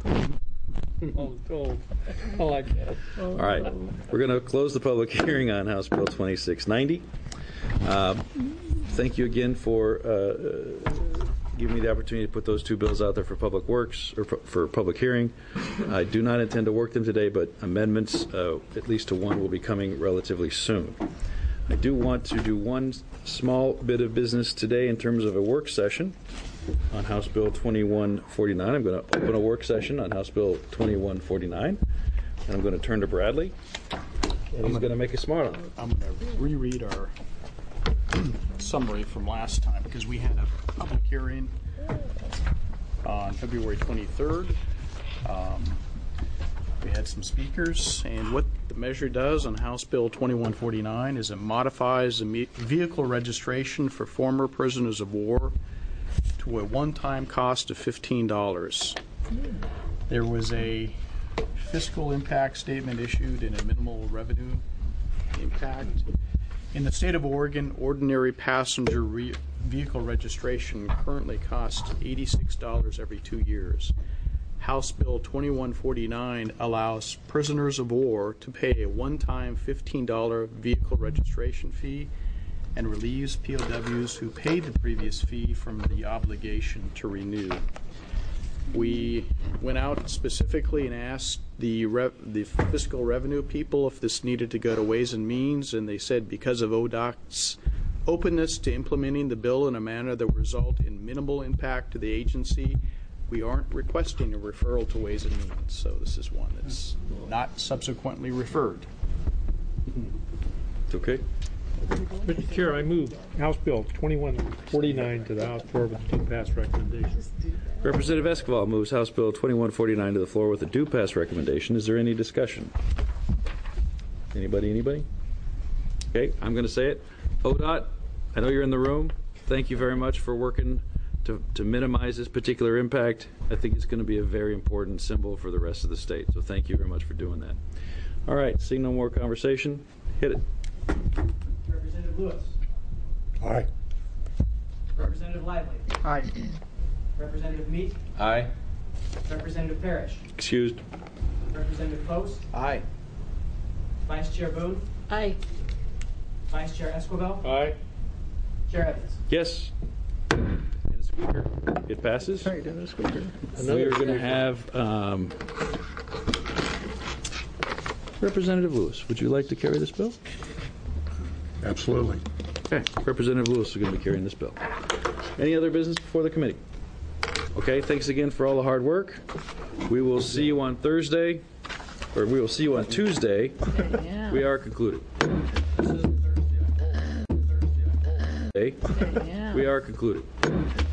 I like that. All right. We're going to close the public hearing on House Bill 2690. Thank you again for giving me the opportunity to put those two bills out there for public works, or for public hearing. I do not intend to work them today, but amendments, at least to one, will be coming relatively soon. I do want to do one small bit of business today in terms of a work session on House Bill 2149. I'm going to open a work session on House Bill 2149, and I'm going to turn to Bradley, and he's going to make a smart on it. I'm going to reread our summary from last time, because we had a public hearing on February 23rd. We had some speakers, and what the measure does on House Bill 2149 is it modifies the vehicle registration for former prisoners of war to a one-time cost of $15. There was a fiscal impact statement issued and a minimal revenue impact. In the state of Oregon, ordinary passenger vehicle registration currently costs $86 every 2 years. House Bill 2149 allows prisoners of war to pay a one-time $15 vehicle registration fee and relieves POWs who paid the previous fee from the obligation to renew. We went out specifically and asked the fiscal revenue people if this needed to go to Ways and Means, and they said because of ODOT's openness to implementing the bill in a manner that would result in minimal impact to the agency, we aren't requesting a referral to Ways and Means. So this is one that's not subsequently referred. It's okay. Mr. Chair, I move House Bill 2149 to the House floor with a do-pass recommendation. Representative Esquivel moves House Bill 2149 to the floor with a do-pass recommendation. Is there any discussion? Anybody? Okay, I'm going to say it. ODOT, I know you're in the room. Thank you very much for working to minimize this particular impact. I think it's going to be a very important symbol for the rest of the state. So thank you very much for doing that. All right, seeing no more conversation, hit it. Representative Lewis. Aye. Representative Lively. Aye. Representative Meek. Aye. Representative Parrish. Excused. Representative Post. Aye. Vice Chair Boone. Aye. Vice Chair Esquivel. Aye. Chair Evans. Yes. And a squeaker. It passes. Sorry, Dennis Squeaker. We're going to have Representative Lewis. Would you like to carry this bill? Absolutely. Okay. Representative Lewis is going to be carrying this bill. Any other business before the committee? Okay. Thanks again for all the hard work. We will see you on Thursday, or we will see you on Tuesday. Yeah. We are concluded. Yeah. We are concluded.